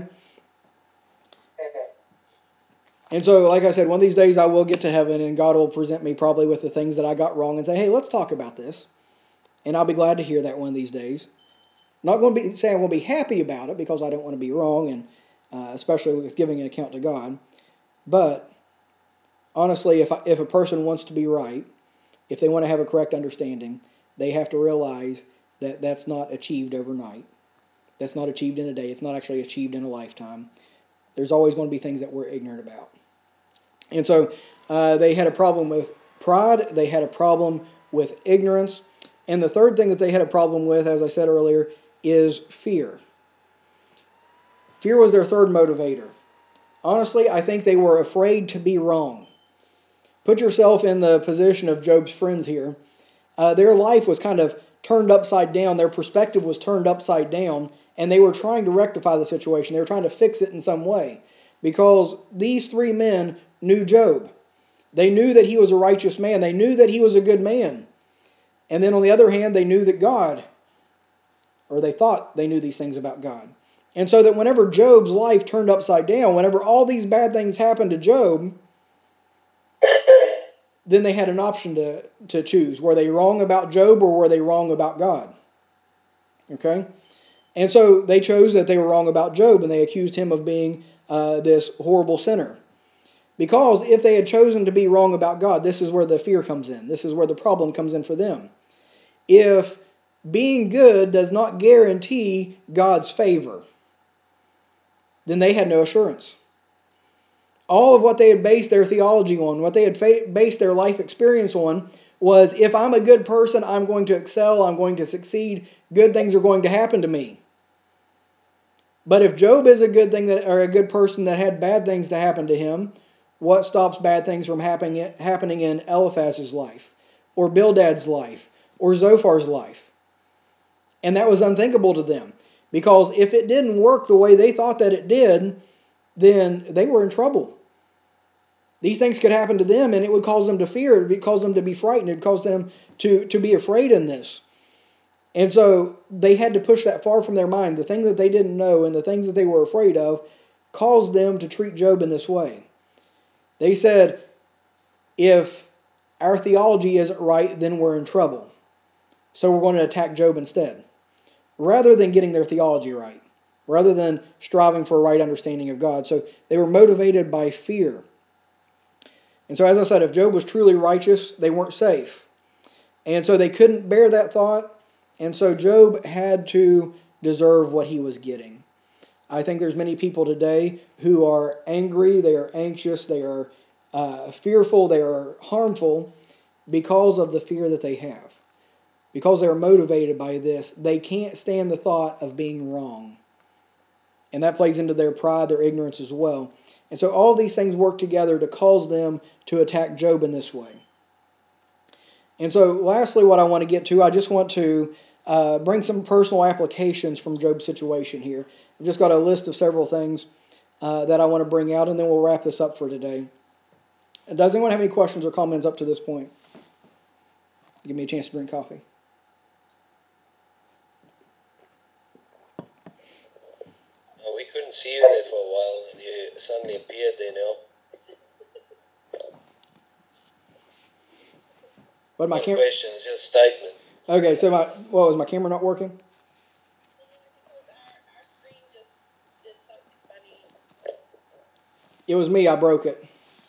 And so, like I said, one of these days I will get to heaven, and God will present me probably with the things that I got wrong and say, hey, let's talk about this. And I'll be glad to hear that one of these days. Not going to be saying I won't be happy about it, because I don't want to be wrong, and uh, especially with giving an account to God. But honestly, if I, if a person wants to be right, if they want to have a correct understanding, they have to realize that that's not achieved overnight. That's not achieved in a day. It's not actually achieved in a lifetime. There's always going to be things that we're ignorant about. And so uh, they had a problem with pride. They had a problem with ignorance. And the third thing that they had a problem with, as I said earlier, is fear. Fear was their third motivator. Honestly, I think they were afraid to be wrong. Put yourself in the position of Job's friends here. Uh, their life was kind of turned upside down. Their perspective was turned upside down, and they were trying to rectify the situation. They were trying to fix it in some way, because these three men knew Job. They knew that he was a righteous man. They knew that he was a good man. And then on the other hand, they knew that God, or they thought they knew these things about God. And so that whenever Job's life turned upside down, whenever all these bad things happened to Job, then they had an option to, to choose. Were they wrong about Job, or were they wrong about God? Okay? And so they chose that they were wrong about Job, and they accused him of being uh, this horrible sinner. Because if they had chosen to be wrong about God, this is where the fear comes in. This is where the problem comes in for them. If being good does not guarantee God's favor, then they had no assurance. All of what they had based their theology on, what they had fa- based their life experience on, was if I'm a good person, I'm going to excel, I'm going to succeed, good things are going to happen to me. But if Job is a good thing that, or a good person that had bad things to happen to him, what stops bad things from happening happening in Eliphaz's life, or Bildad's life, or Zophar's life? And that was unthinkable to them, because if it didn't work the way they thought that it did, then they were in trouble. These things could happen to them, and it would cause them to fear. It would cause them to be frightened. It would cause them to, to be afraid in this. And so they had to push that far from their mind. The thing that they didn't know and the things that they were afraid of caused them to treat Job in this way. They said, if our theology isn't right, then we're in trouble. So we're going to attack Job instead. Rather than getting their theology right. Rather than striving for a right understanding of God. So they were motivated by fear. And so as I said, if Job was truly righteous, they weren't safe. And so they couldn't bear that thought. And so Job had to deserve what he was getting. I think there's many people today who are angry, they are anxious, they are uh, fearful, they are harmful because of the fear that they have. Because they are motivated by this, they can't stand the thought of being wrong. And that plays into their pride, their ignorance as well. And so all these things work together to cause them to attack Job in this way. And so lastly, what I want to get to, I just want to uh, bring some personal applications from Job's situation here. I've just got a list of several things uh, that I want to bring out, and then we'll wrap this up for today. Does anyone have any questions or comments up to this point? Give me a chance to drink coffee. Oh, we couldn't see you there for a while, and you suddenly appeared there now. What my No camera? questions, just statement. Okay, so my what was my camera not working? It was me. I broke it.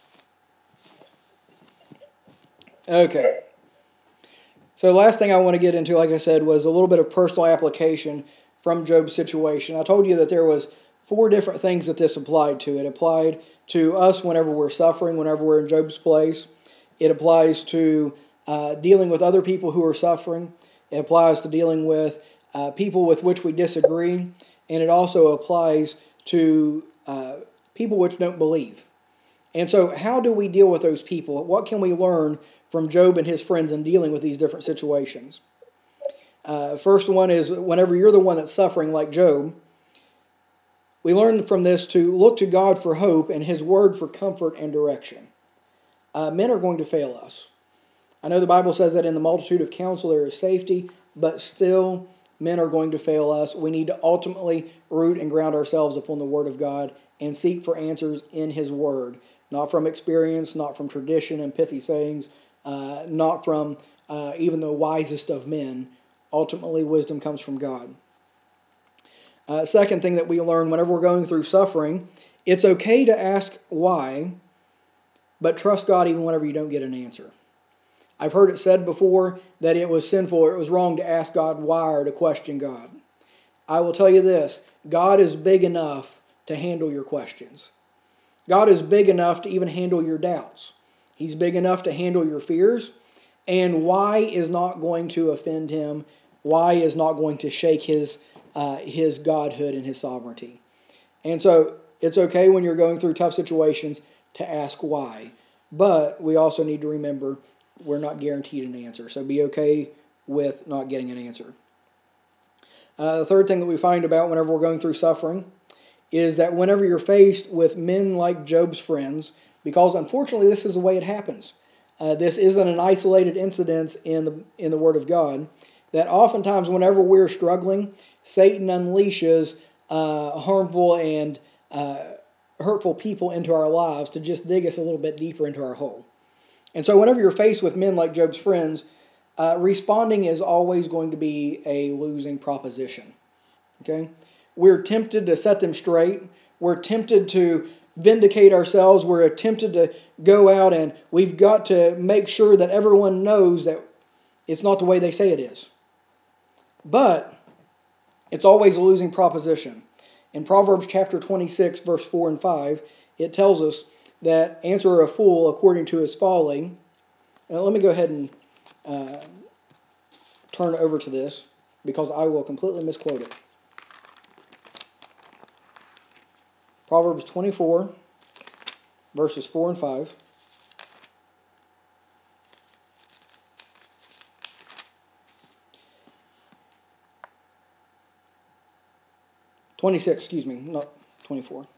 Okay. So the last thing I want to get into, like I said, was a little bit of personal application from Job's situation. I told you that there was four different things that this applied to. It applied to us whenever we're suffering, whenever we're in Job's place. It applies to uh, dealing with other people who are suffering. It applies to dealing with uh, people with which we disagree. And it also applies to uh, people which don't believe. And so how do we deal with those people? What can we learn from Job and his friends in dealing with these different situations? Uh, first one is whenever you're the one that's suffering like Job, we learn from this to look to God for hope and his word for comfort and direction. Uh, men are going to fail us. I know the Bible says that in the multitude of counsel there is safety, but still men are going to fail us. We need to ultimately root and ground ourselves upon the word of God and seek for answers in his word. Not from experience, not from tradition and pithy sayings, uh, not from uh, even the wisest of men. Ultimately, wisdom comes from God. Uh, second thing that we learn whenever we're going through suffering, it's okay to ask why, but trust God even whenever you don't get an answer. I've heard it said before that it was sinful or it was wrong to ask God why or to question God. I will tell you this, God is big enough to handle your questions. God is big enough to even handle your doubts. He's big enough to handle your fears. And why is not going to offend him. Why is not going to shake his uh, his godhood and his sovereignty. And so it's okay when you're going through tough situations to ask why. But we also need to remember we're not guaranteed an answer. So be okay with not getting an answer. Uh, the third thing that we find about whenever we're going through suffering is that whenever you're faced with men like Job's friends, because unfortunately this is the way it happens. Uh, this isn't an isolated incident in the in the Word of God. That oftentimes whenever we're struggling, Satan unleashes uh, harmful and uh, hurtful people into our lives to just dig us a little bit deeper into our hole. And so whenever you're faced with men like Job's friends, uh, responding is always going to be a losing proposition. Okay? We're tempted to set them straight. We're tempted to vindicate ourselves. We're tempted to go out and we've got to make sure that everyone knows that it's not the way they say it is. But it's always a losing proposition. In Proverbs chapter twenty-six, verse four and five, it tells us that answer a fool according to his folly. Now let me go ahead and uh, turn over to this because I will completely misquote it. Proverbs twenty-four, verses four and five. twenty-six, excuse me, not twenty-four.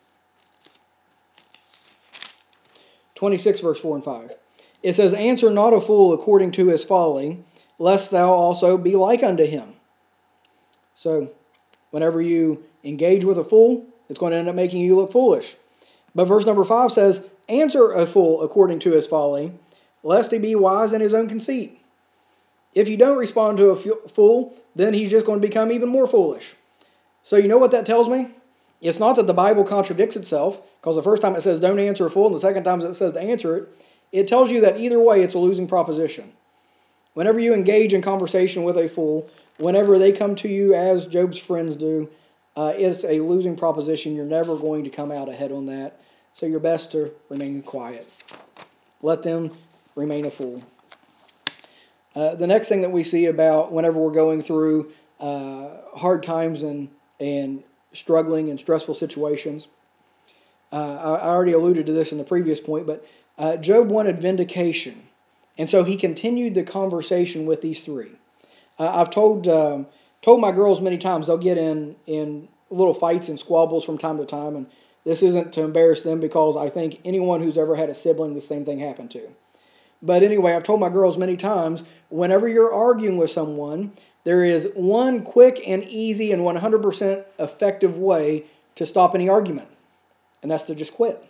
twenty-six, verse four and five. It says, answer not a fool according to his folly, lest thou also be like unto him. So, whenever you engage with a fool, it's going to end up making you look foolish. But verse number five says, Answer a fool according to his folly, lest he be wise in his own conceit. If you don't respond to a fool, then he's just going to become even more foolish. So you know what that tells me? It's not that the Bible contradicts itself, because the first time it says don't answer a fool, and the second time it says to answer it. It tells you that either way it's a losing proposition. Whenever you engage in conversation with a fool, whenever they come to you as Job's friends do, uh, it's a losing proposition. You're never going to come out ahead on that. So you're best to remain quiet. Let them remain a fool. Uh, the next thing that we see about whenever we're going through uh, hard times and, and struggling and stressful situations, uh, I, I already alluded to this in the previous point, but uh, Job wanted vindication. And so he continued the conversation with these three. Uh, I've told um, told my girls many times they'll get in, in little fights and squabbles from time to time, and this isn't to embarrass them because I think anyone who's ever had a sibling, the same thing happened to. But anyway, I've told my girls many times, whenever you're arguing with someone, there is one quick and easy and one hundred percent effective way to stop any argument, and that's to just quit.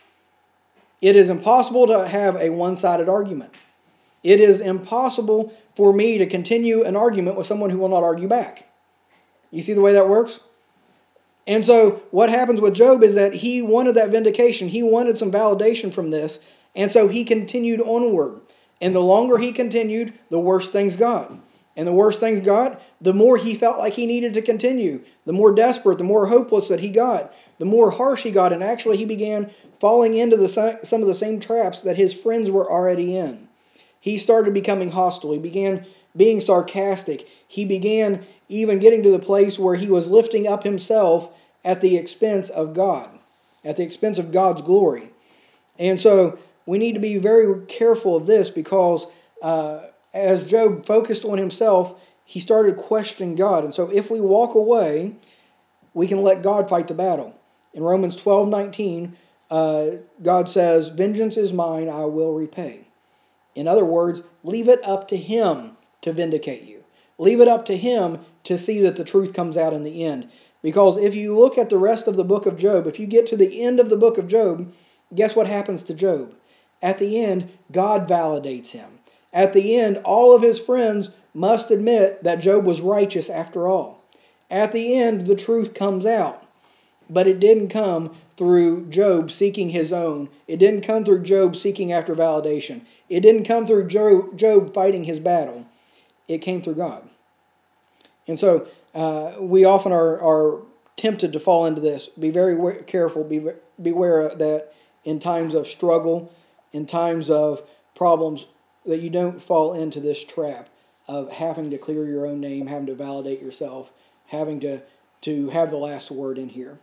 It is impossible to have a one-sided argument. It is impossible for me to continue an argument with someone who will not argue back. You see the way that works? And so what happens with Job is that he wanted that vindication. He wanted some validation from this. And so he continued onward. And the longer he continued, the worse things got. And the worse things got, the more he felt like he needed to continue. The more desperate, the more hopeless that he got. The more harsh he got. And actually he began falling into the, some of the same traps that his friends were already in. He started becoming hostile. He began being sarcastic. He began even getting to the place where he was lifting up himself at the expense of God, at the expense of God's glory. And so we need to be very careful of this because uh, as Job focused on himself, he started questioning God. And so if we walk away, we can let God fight the battle. In Romans twelve nineteen, uh, God says, "Vengeance is mine, I will repay." In other words, leave it up to Him to vindicate you. Leave it up to Him to see that the truth comes out in the end. Because if you look at the rest of the book of Job, if you get to the end of the book of Job, guess what happens to Job? At the end, God validates him. At the end, all of his friends must admit that Job was righteous after all. At the end, the truth comes out. But it didn't come through Job seeking his own. It didn't come through Job seeking after validation. It didn't come through Job, Job fighting his battle. It came through God. And so uh, we often are, are tempted to fall into this. Be very careful. Be, beware that in times of struggle, in times of problems, that you don't fall into this trap of having to clear your own name, having to validate yourself, having to, to have the last word in here.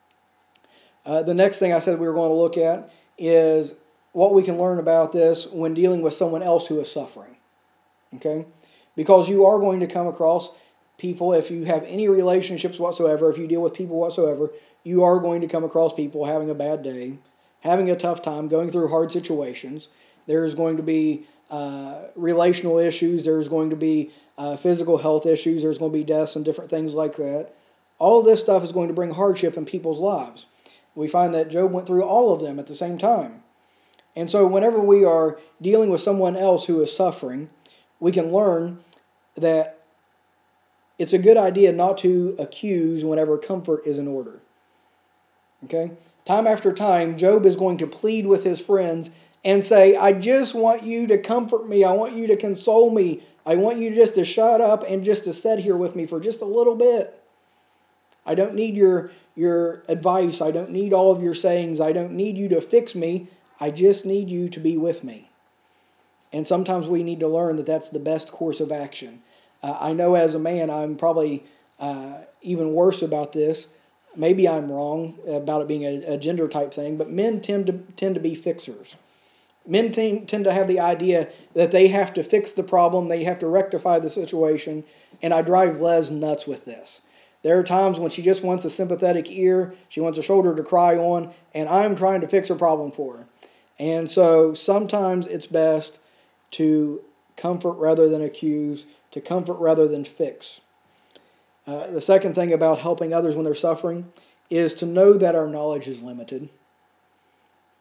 Uh, the next thing I said we were going to look at is what we can learn about this when dealing with someone else who is suffering. Okay? Because you are going to come across people, if you have any relationships whatsoever, if you deal with people whatsoever, you are going to come across people having a bad day, having a tough time, going through hard situations. There's going to be uh, relational issues. There's going to be uh, physical health issues. There's going to be deaths and different things like that. All of this stuff is going to bring hardship in people's lives. We find that Job went through all of them at the same time. And so whenever we are dealing with someone else who is suffering, we can learn that it's a good idea not to accuse whenever comfort is in order. Okay? Time after time, Job is going to plead with his friends and say, I just want you to comfort me. I want you to console me. I want you just to shut up and just to sit here with me for just a little bit. I don't need your, your advice. I don't need all of your sayings. I don't need you to fix me. I just need you to be with me. And sometimes we need to learn that that's the best course of action. Uh, I know as a man I'm probably uh, even worse about this. Maybe I'm wrong about it being a, a gender type thing, but men tend to tend to be fixers. Men tend, tend to have the idea that they have to fix the problem, they have to rectify the situation, and I drive Les nuts with this. There are times when she just wants a sympathetic ear, she wants a shoulder to cry on, and I'm trying to fix her problem for her. And so sometimes it's best to comfort rather than accuse, to comfort rather than fix. Uh, the second thing about helping others when they're suffering is to know that our knowledge is limited.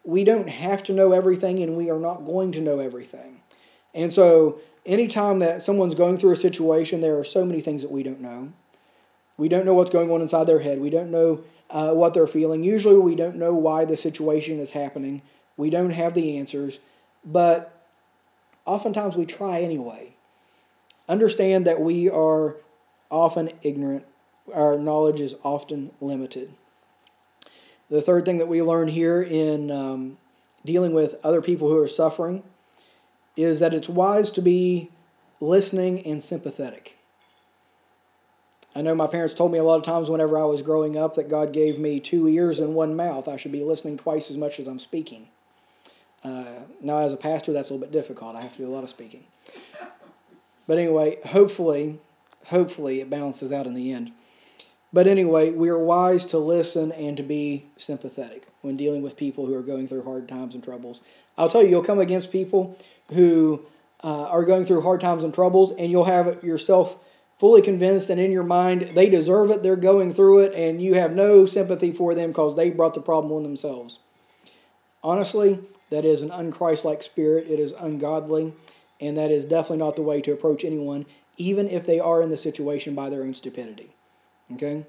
we don't have to know everything, and we are not going to know everything. And so anytime that someone's going through a situation, there are so many things that we don't know. We don't know what's going on inside their head. We don't know uh, what they're feeling. Usually we don't know why the situation is happening. We don't have the answers. But oftentimes we try anyway. Understand that we are often ignorant. Our knowledge is often limited. The third thing that we learn here in um, dealing with other people who are suffering is that it's wise to be listening and sympathetic. I know my parents told me a lot of times whenever I was growing up that God gave me two ears and one mouth. I should be listening twice as much as I'm speaking. Uh, now, as a pastor, that's a little bit difficult. I have to do a lot of speaking. But anyway, hopefully, hopefully it balances out in the end. But anyway, we are wise to listen and to be sympathetic when dealing with people who are going through hard times and troubles. I'll tell you, you'll come against people who uh, are going through hard times and troubles, and you'll have yourself fully convinced and in your mind they deserve it, they're going through it, and you have no sympathy for them because they brought the problem on themselves. Honestly, that is an un-Christ-like spirit. It is ungodly, and that is definitely not the way to approach anyone, even if they are in the situation by their own stupidity. Okay?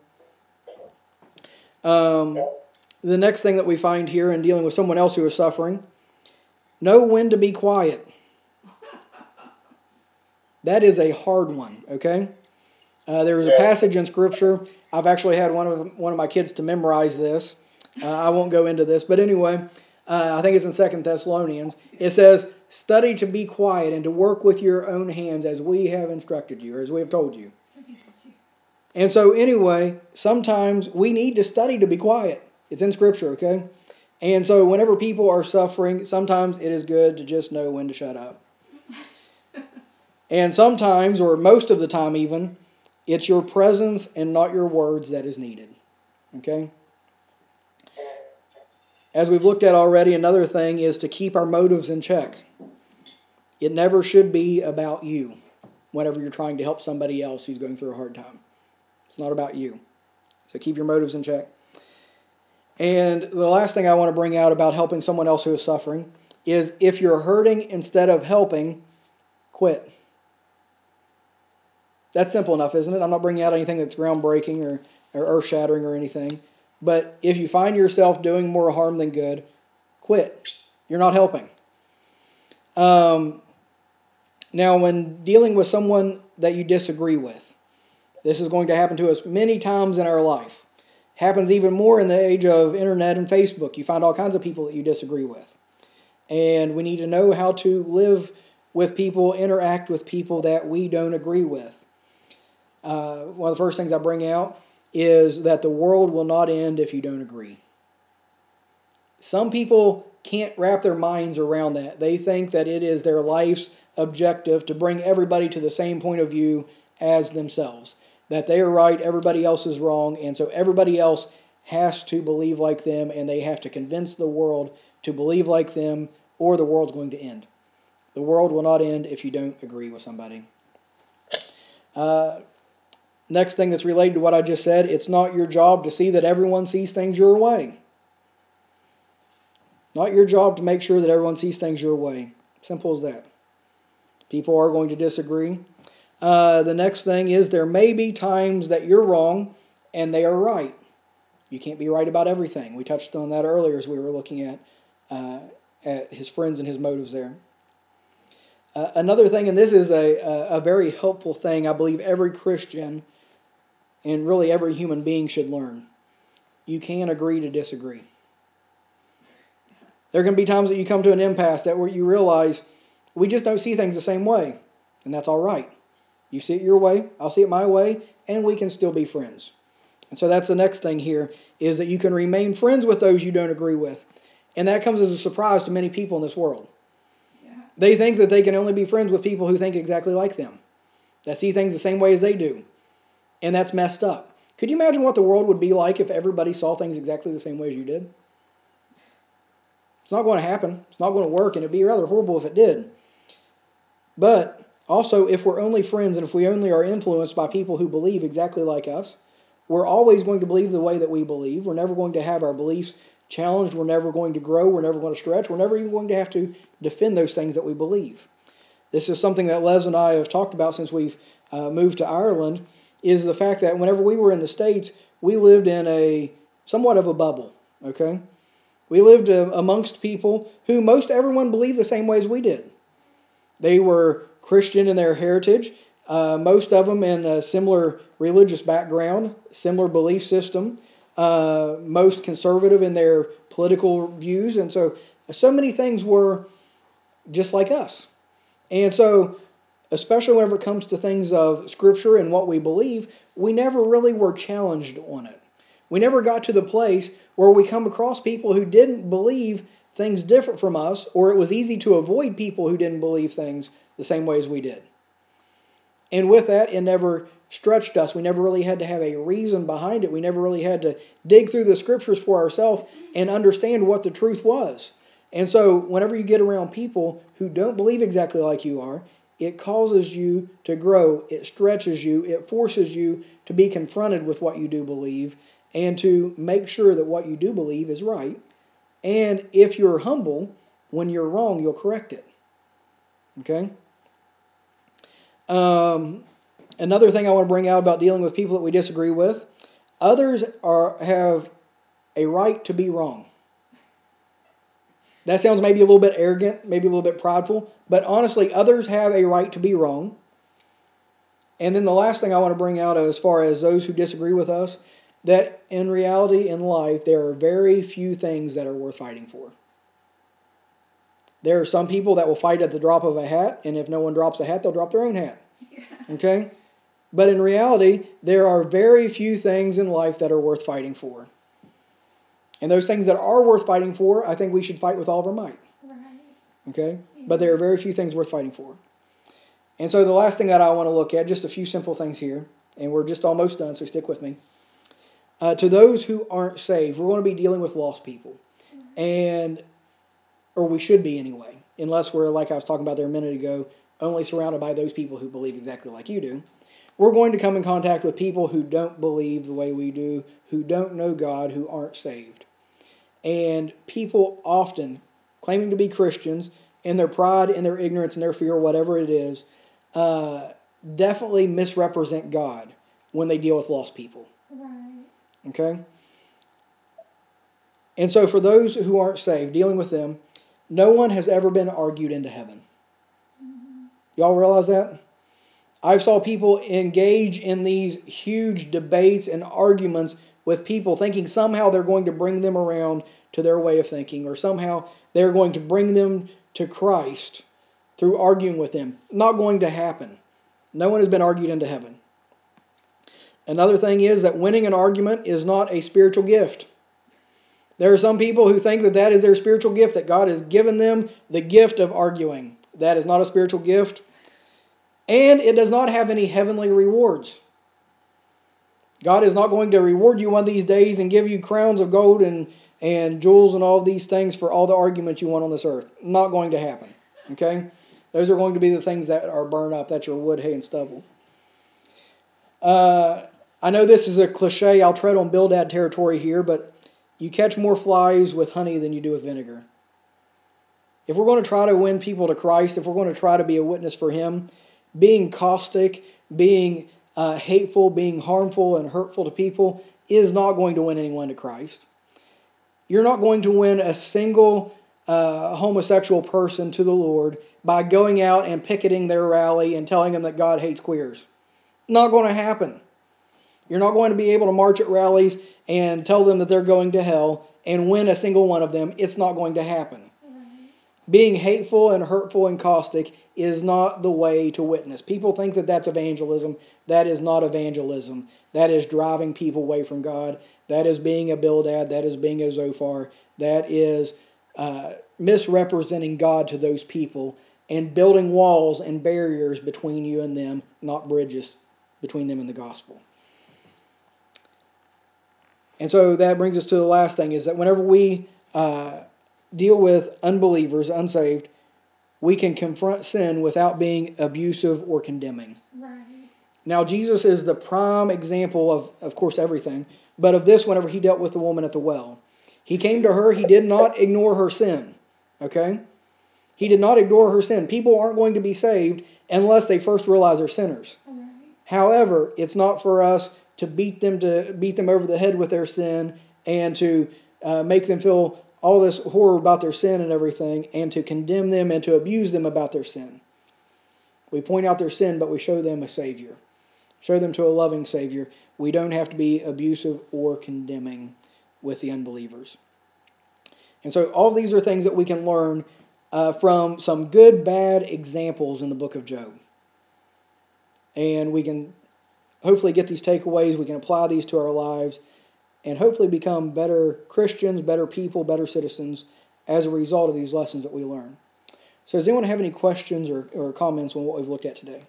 Um, the next thing that we find here in dealing with someone else who is suffering, know when to be quiet. That is a hard one, okay? Uh, there is a passage in Scripture. I've actually had one of one of my kids to memorize this. Uh, I won't go into this, but anyway, uh, I think it's in Second Thessalonians. It says, "Study to be quiet and to work with your own hands as we have instructed you," or as we have told you. And so anyway, sometimes we need to study to be quiet. It's in Scripture, okay? And so whenever people are suffering, sometimes it is good to just know when to shut up. And sometimes, or most of the time even, it's your presence and not your words that is needed. Okay? As we've looked at already, another thing is to keep our motives in check. It never should be about you whenever you're trying to help somebody else who's going through a hard time. It's not about you. So keep your motives in check. And the last thing I want to bring out about helping someone else who is suffering is if you're hurting instead of helping, quit. That's simple enough, isn't it? I'm not bringing out anything that's groundbreaking or, or earth-shattering or anything. But if you find yourself doing more harm than good, quit. You're not helping. Um, now, when dealing with someone that you disagree with, this is going to happen to us many times in our life. Happens even more in the age of internet and Facebook. You find all kinds of people that you disagree with. And we need to know how to live with people, interact with people that we don't agree with. Uh, one of the first things I bring out is that the world will not end if you don't agree. Some people can't wrap their minds around that. They think that it is their life's objective to bring everybody to the same point of view as themselves. That they are right, everybody else is wrong, and so everybody else has to believe like them, and they have to convince the world to believe like them, or the world's going to end. The world will not end if you don't agree with somebody. Uh, next thing that's related to what I just said, it's not your job to see that everyone sees things your way. Not your job to make sure that everyone sees things your way. Simple as that. People are going to disagree. Uh, the next thing is there may be times that you're wrong and they are right. You can't be right about everything. We touched on that earlier as we were looking at uh, at his friends and his motives there. Uh, another thing, and this is a, a, a very helpful thing I believe every Christian and really every human being should learn. You can agree to disagree. There can be times that you come to an impasse that where you realize we just don't see things the same way, and that's all right. You see it your way, I'll see it my way, and we can still be friends. And so that's the next thing here, is that you can remain friends with those you don't agree with. And that comes as a surprise to many people in this world. Yeah. They think that they can only be friends with people who think exactly like them, that see things the same way as they do. And that's messed up. Could you imagine what the world would be like if everybody saw things exactly the same way as you did? It's not going to happen. It's not going to work, and it'd be rather horrible if it did. But also, if we're only friends and if we only are influenced by people who believe exactly like us, we're always going to believe the way that we believe. We're never going to have our beliefs challenged. We're never going to grow. We're never going to stretch. We're never even going to have to defend those things that we believe. This is something that Les and I have talked about since we've uh, moved to Ireland, is the fact that whenever we were in the States, we lived in a somewhat of a bubble, okay? We lived uh, amongst people who most everyone believed the same way as we did. They were Christian in their heritage, uh, most of them in a similar religious background, similar belief system, uh, most conservative in their political views, and so so many things were just like us. And so, especially whenever it comes to things of Scripture and what we believe, we never really were challenged on it. We never got to the place where we come across people who didn't believe things different from us, or it was easy to avoid people who didn't believe things the same way as we did. And with that, it never stretched us. We never really had to have a reason behind it. We never really had to dig through the Scriptures for ourselves and understand what the truth was. And so whenever you get around people who don't believe exactly like you are, it causes you to grow, it stretches you, it forces you to be confronted with what you do believe and to make sure that what you do believe is right. And if you're humble, when you're wrong, you'll correct it. Okay? Um, another thing I want to bring out about dealing with people that we disagree with, others are have a right to be wrong. That sounds maybe a little bit arrogant, maybe a little bit prideful, but honestly, others have a right to be wrong. And then the last thing I want to bring out as far as those who disagree with us, that in reality, in life, there are very few things that are worth fighting for. There are some people that will fight at the drop of a hat, and if no one drops a hat, they'll drop their own hat. Yeah. Okay? But in reality, there are very few things in life that are worth fighting for. And those things that are worth fighting for, I think we should fight with all of our might. Right. Okay? Yeah. But there are very few things worth fighting for. And so the last thing that I want to look at, just a few simple things here, and we're just almost done, so stick with me. Uh, to those who aren't saved, we're going to be dealing with lost people. Mm-hmm. And, or we should be anyway, unless we're, like I was talking about there a minute ago, only surrounded by those people who believe exactly like you do. We're going to come in contact with people who don't believe the way we do, who don't know God, who aren't saved. And people often, claiming to be Christians, in their pride, in their ignorance, in their fear, whatever it is, uh, definitely misrepresent God when they deal with lost people. Right. Okay? And so for those who aren't saved, dealing with them, no one has ever been argued into heaven. Mm-hmm. Y'all realize that? I saw people engage in these huge debates and arguments with people thinking somehow they're going to bring them around to their way of thinking, or somehow they're going to bring them to Christ through arguing with them. Not going to happen. No one has been argued into heaven. Another thing is that winning an argument is not a spiritual gift. There are some people who think that that is their spiritual gift, that God has given them the gift of arguing. That is not a spiritual gift. And it does not have any heavenly rewards. God is not going to reward you one of these days and give you crowns of gold and, and jewels and all of these things for all the arguments you want on this earth. Not going to happen. Okay? Those are going to be the things that are burned up. That's your wood, hay, and stubble. Uh, I know this is a cliche. I'll tread on Bildad territory here, but you catch more flies with honey than you do with vinegar. If we're going to try to win people to Christ, if we're going to try to be a witness for Him, being caustic, being uh, hateful, being harmful and hurtful to people is not going to win anyone to Christ. You're not going to win a single uh, homosexual person to the Lord by going out and picketing their rally and telling them that God hates queers. Not going to happen. You're not going to be able to march at rallies and tell them that they're going to hell and win a single one of them. It's not going to happen. Right. Being hateful and hurtful and caustic is not the way to witness. People think that that's evangelism. That is not evangelism. That is driving people away from God. That is being a Bildad. That is being a Zophar. That is uh, misrepresenting God to those people and building walls and barriers between you and them, not bridges between them and the gospel. And so that brings us to the last thing, is that whenever we uh, deal with unbelievers, unsaved, we can confront sin without being abusive or condemning. Right. Now, Jesus is the prime example of, of course, everything, but of this whenever He dealt with the woman at the well. He came to her. He did not ignore her sin. Okay? He did not ignore her sin. People aren't going to be saved unless they first realize they're sinners. Right. However, it's not for us to beat them to beat them over the head with their sin and to uh, make them feel all this horror about their sin and everything, and to condemn them and to abuse them about their sin. We point out their sin, but we show them a Savior. Show them to a loving Savior. We don't have to be abusive or condemning with the unbelievers. And so all of these are things that we can learn uh, from some good, bad examples in the book of Job. And we can hopefully get these takeaways. We can apply these to our lives and hopefully become better Christians, better people, better citizens as a result of these lessons that we learn. So does anyone have any questions or, or comments on what we've looked at today?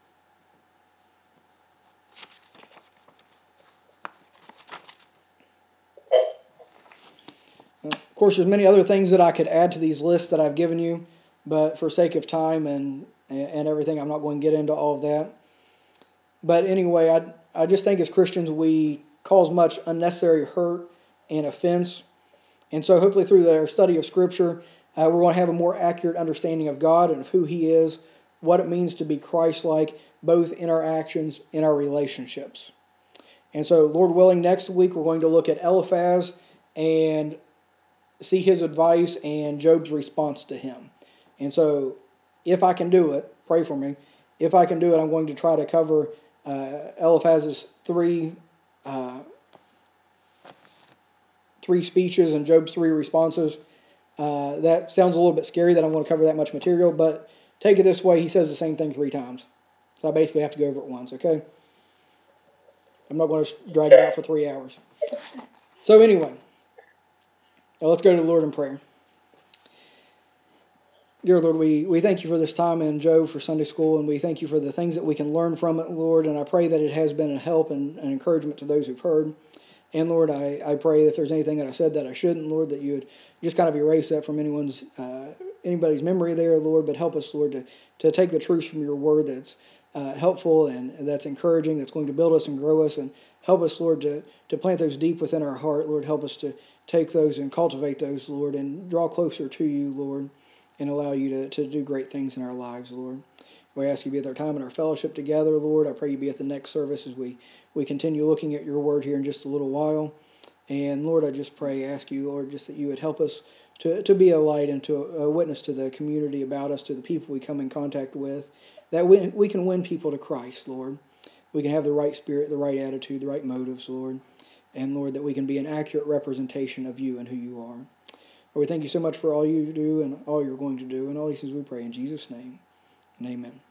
Of course, there's many other things that I could add to these lists that I've given you, but for sake of time and and everything, I'm not going to get into all of that. But anyway, I I just think as Christians we cause much unnecessary hurt and offense, and so hopefully through our study of Scripture, uh, we're going to have a more accurate understanding of God and of who He is, what it means to be Christ-like, both in our actions, in our relationships. And so, Lord willing, next week we're going to look at Eliphaz and see his advice and Job's response to him. And so, if I can do it, pray for me. If I can do it, I'm going to try to cover uh, Eliphaz's three uh, three speeches and Job's three responses. Uh, that sounds a little bit scary that I'm going to cover that much material, but take it this way, he says the same thing three times. So I basically have to go over it once, okay? I'm not going to drag it out for three hours. So anyway, now let's go to the Lord in prayer. Dear Lord, we, we thank you for this time in Job for Sunday school, and we thank you for the things that we can learn from it, Lord, and I pray that it has been a help and an encouragement to those who've heard. And Lord, I, I pray that if there's anything that I said that I shouldn't, Lord, that you would just kind of erase that from anyone's uh, anybody's memory there, Lord, but help us, Lord, to, to take the truth from your word that's uh, helpful and that's encouraging, that's going to build us and grow us, and help us, Lord, to, to plant those deep within our heart. Lord, help us to take those and cultivate those, Lord, and draw closer to you, Lord, and allow you to, to do great things in our lives, Lord. We ask you to be at our time and our fellowship together, Lord. I pray you be at the next service as we, we continue looking at your word here in just a little while. And Lord, I just pray, ask you, Lord, just that you would help us to, to be a light and to a witness to the community about us, to the people we come in contact with, that we, we can win people to Christ, Lord. We can have the right spirit, the right attitude, the right motives, Lord. And Lord, that we can be an accurate representation of you and who you are. Lord, we thank you so much for all you do and all you're going to do. And all these things we pray in Jesus' name. And amen.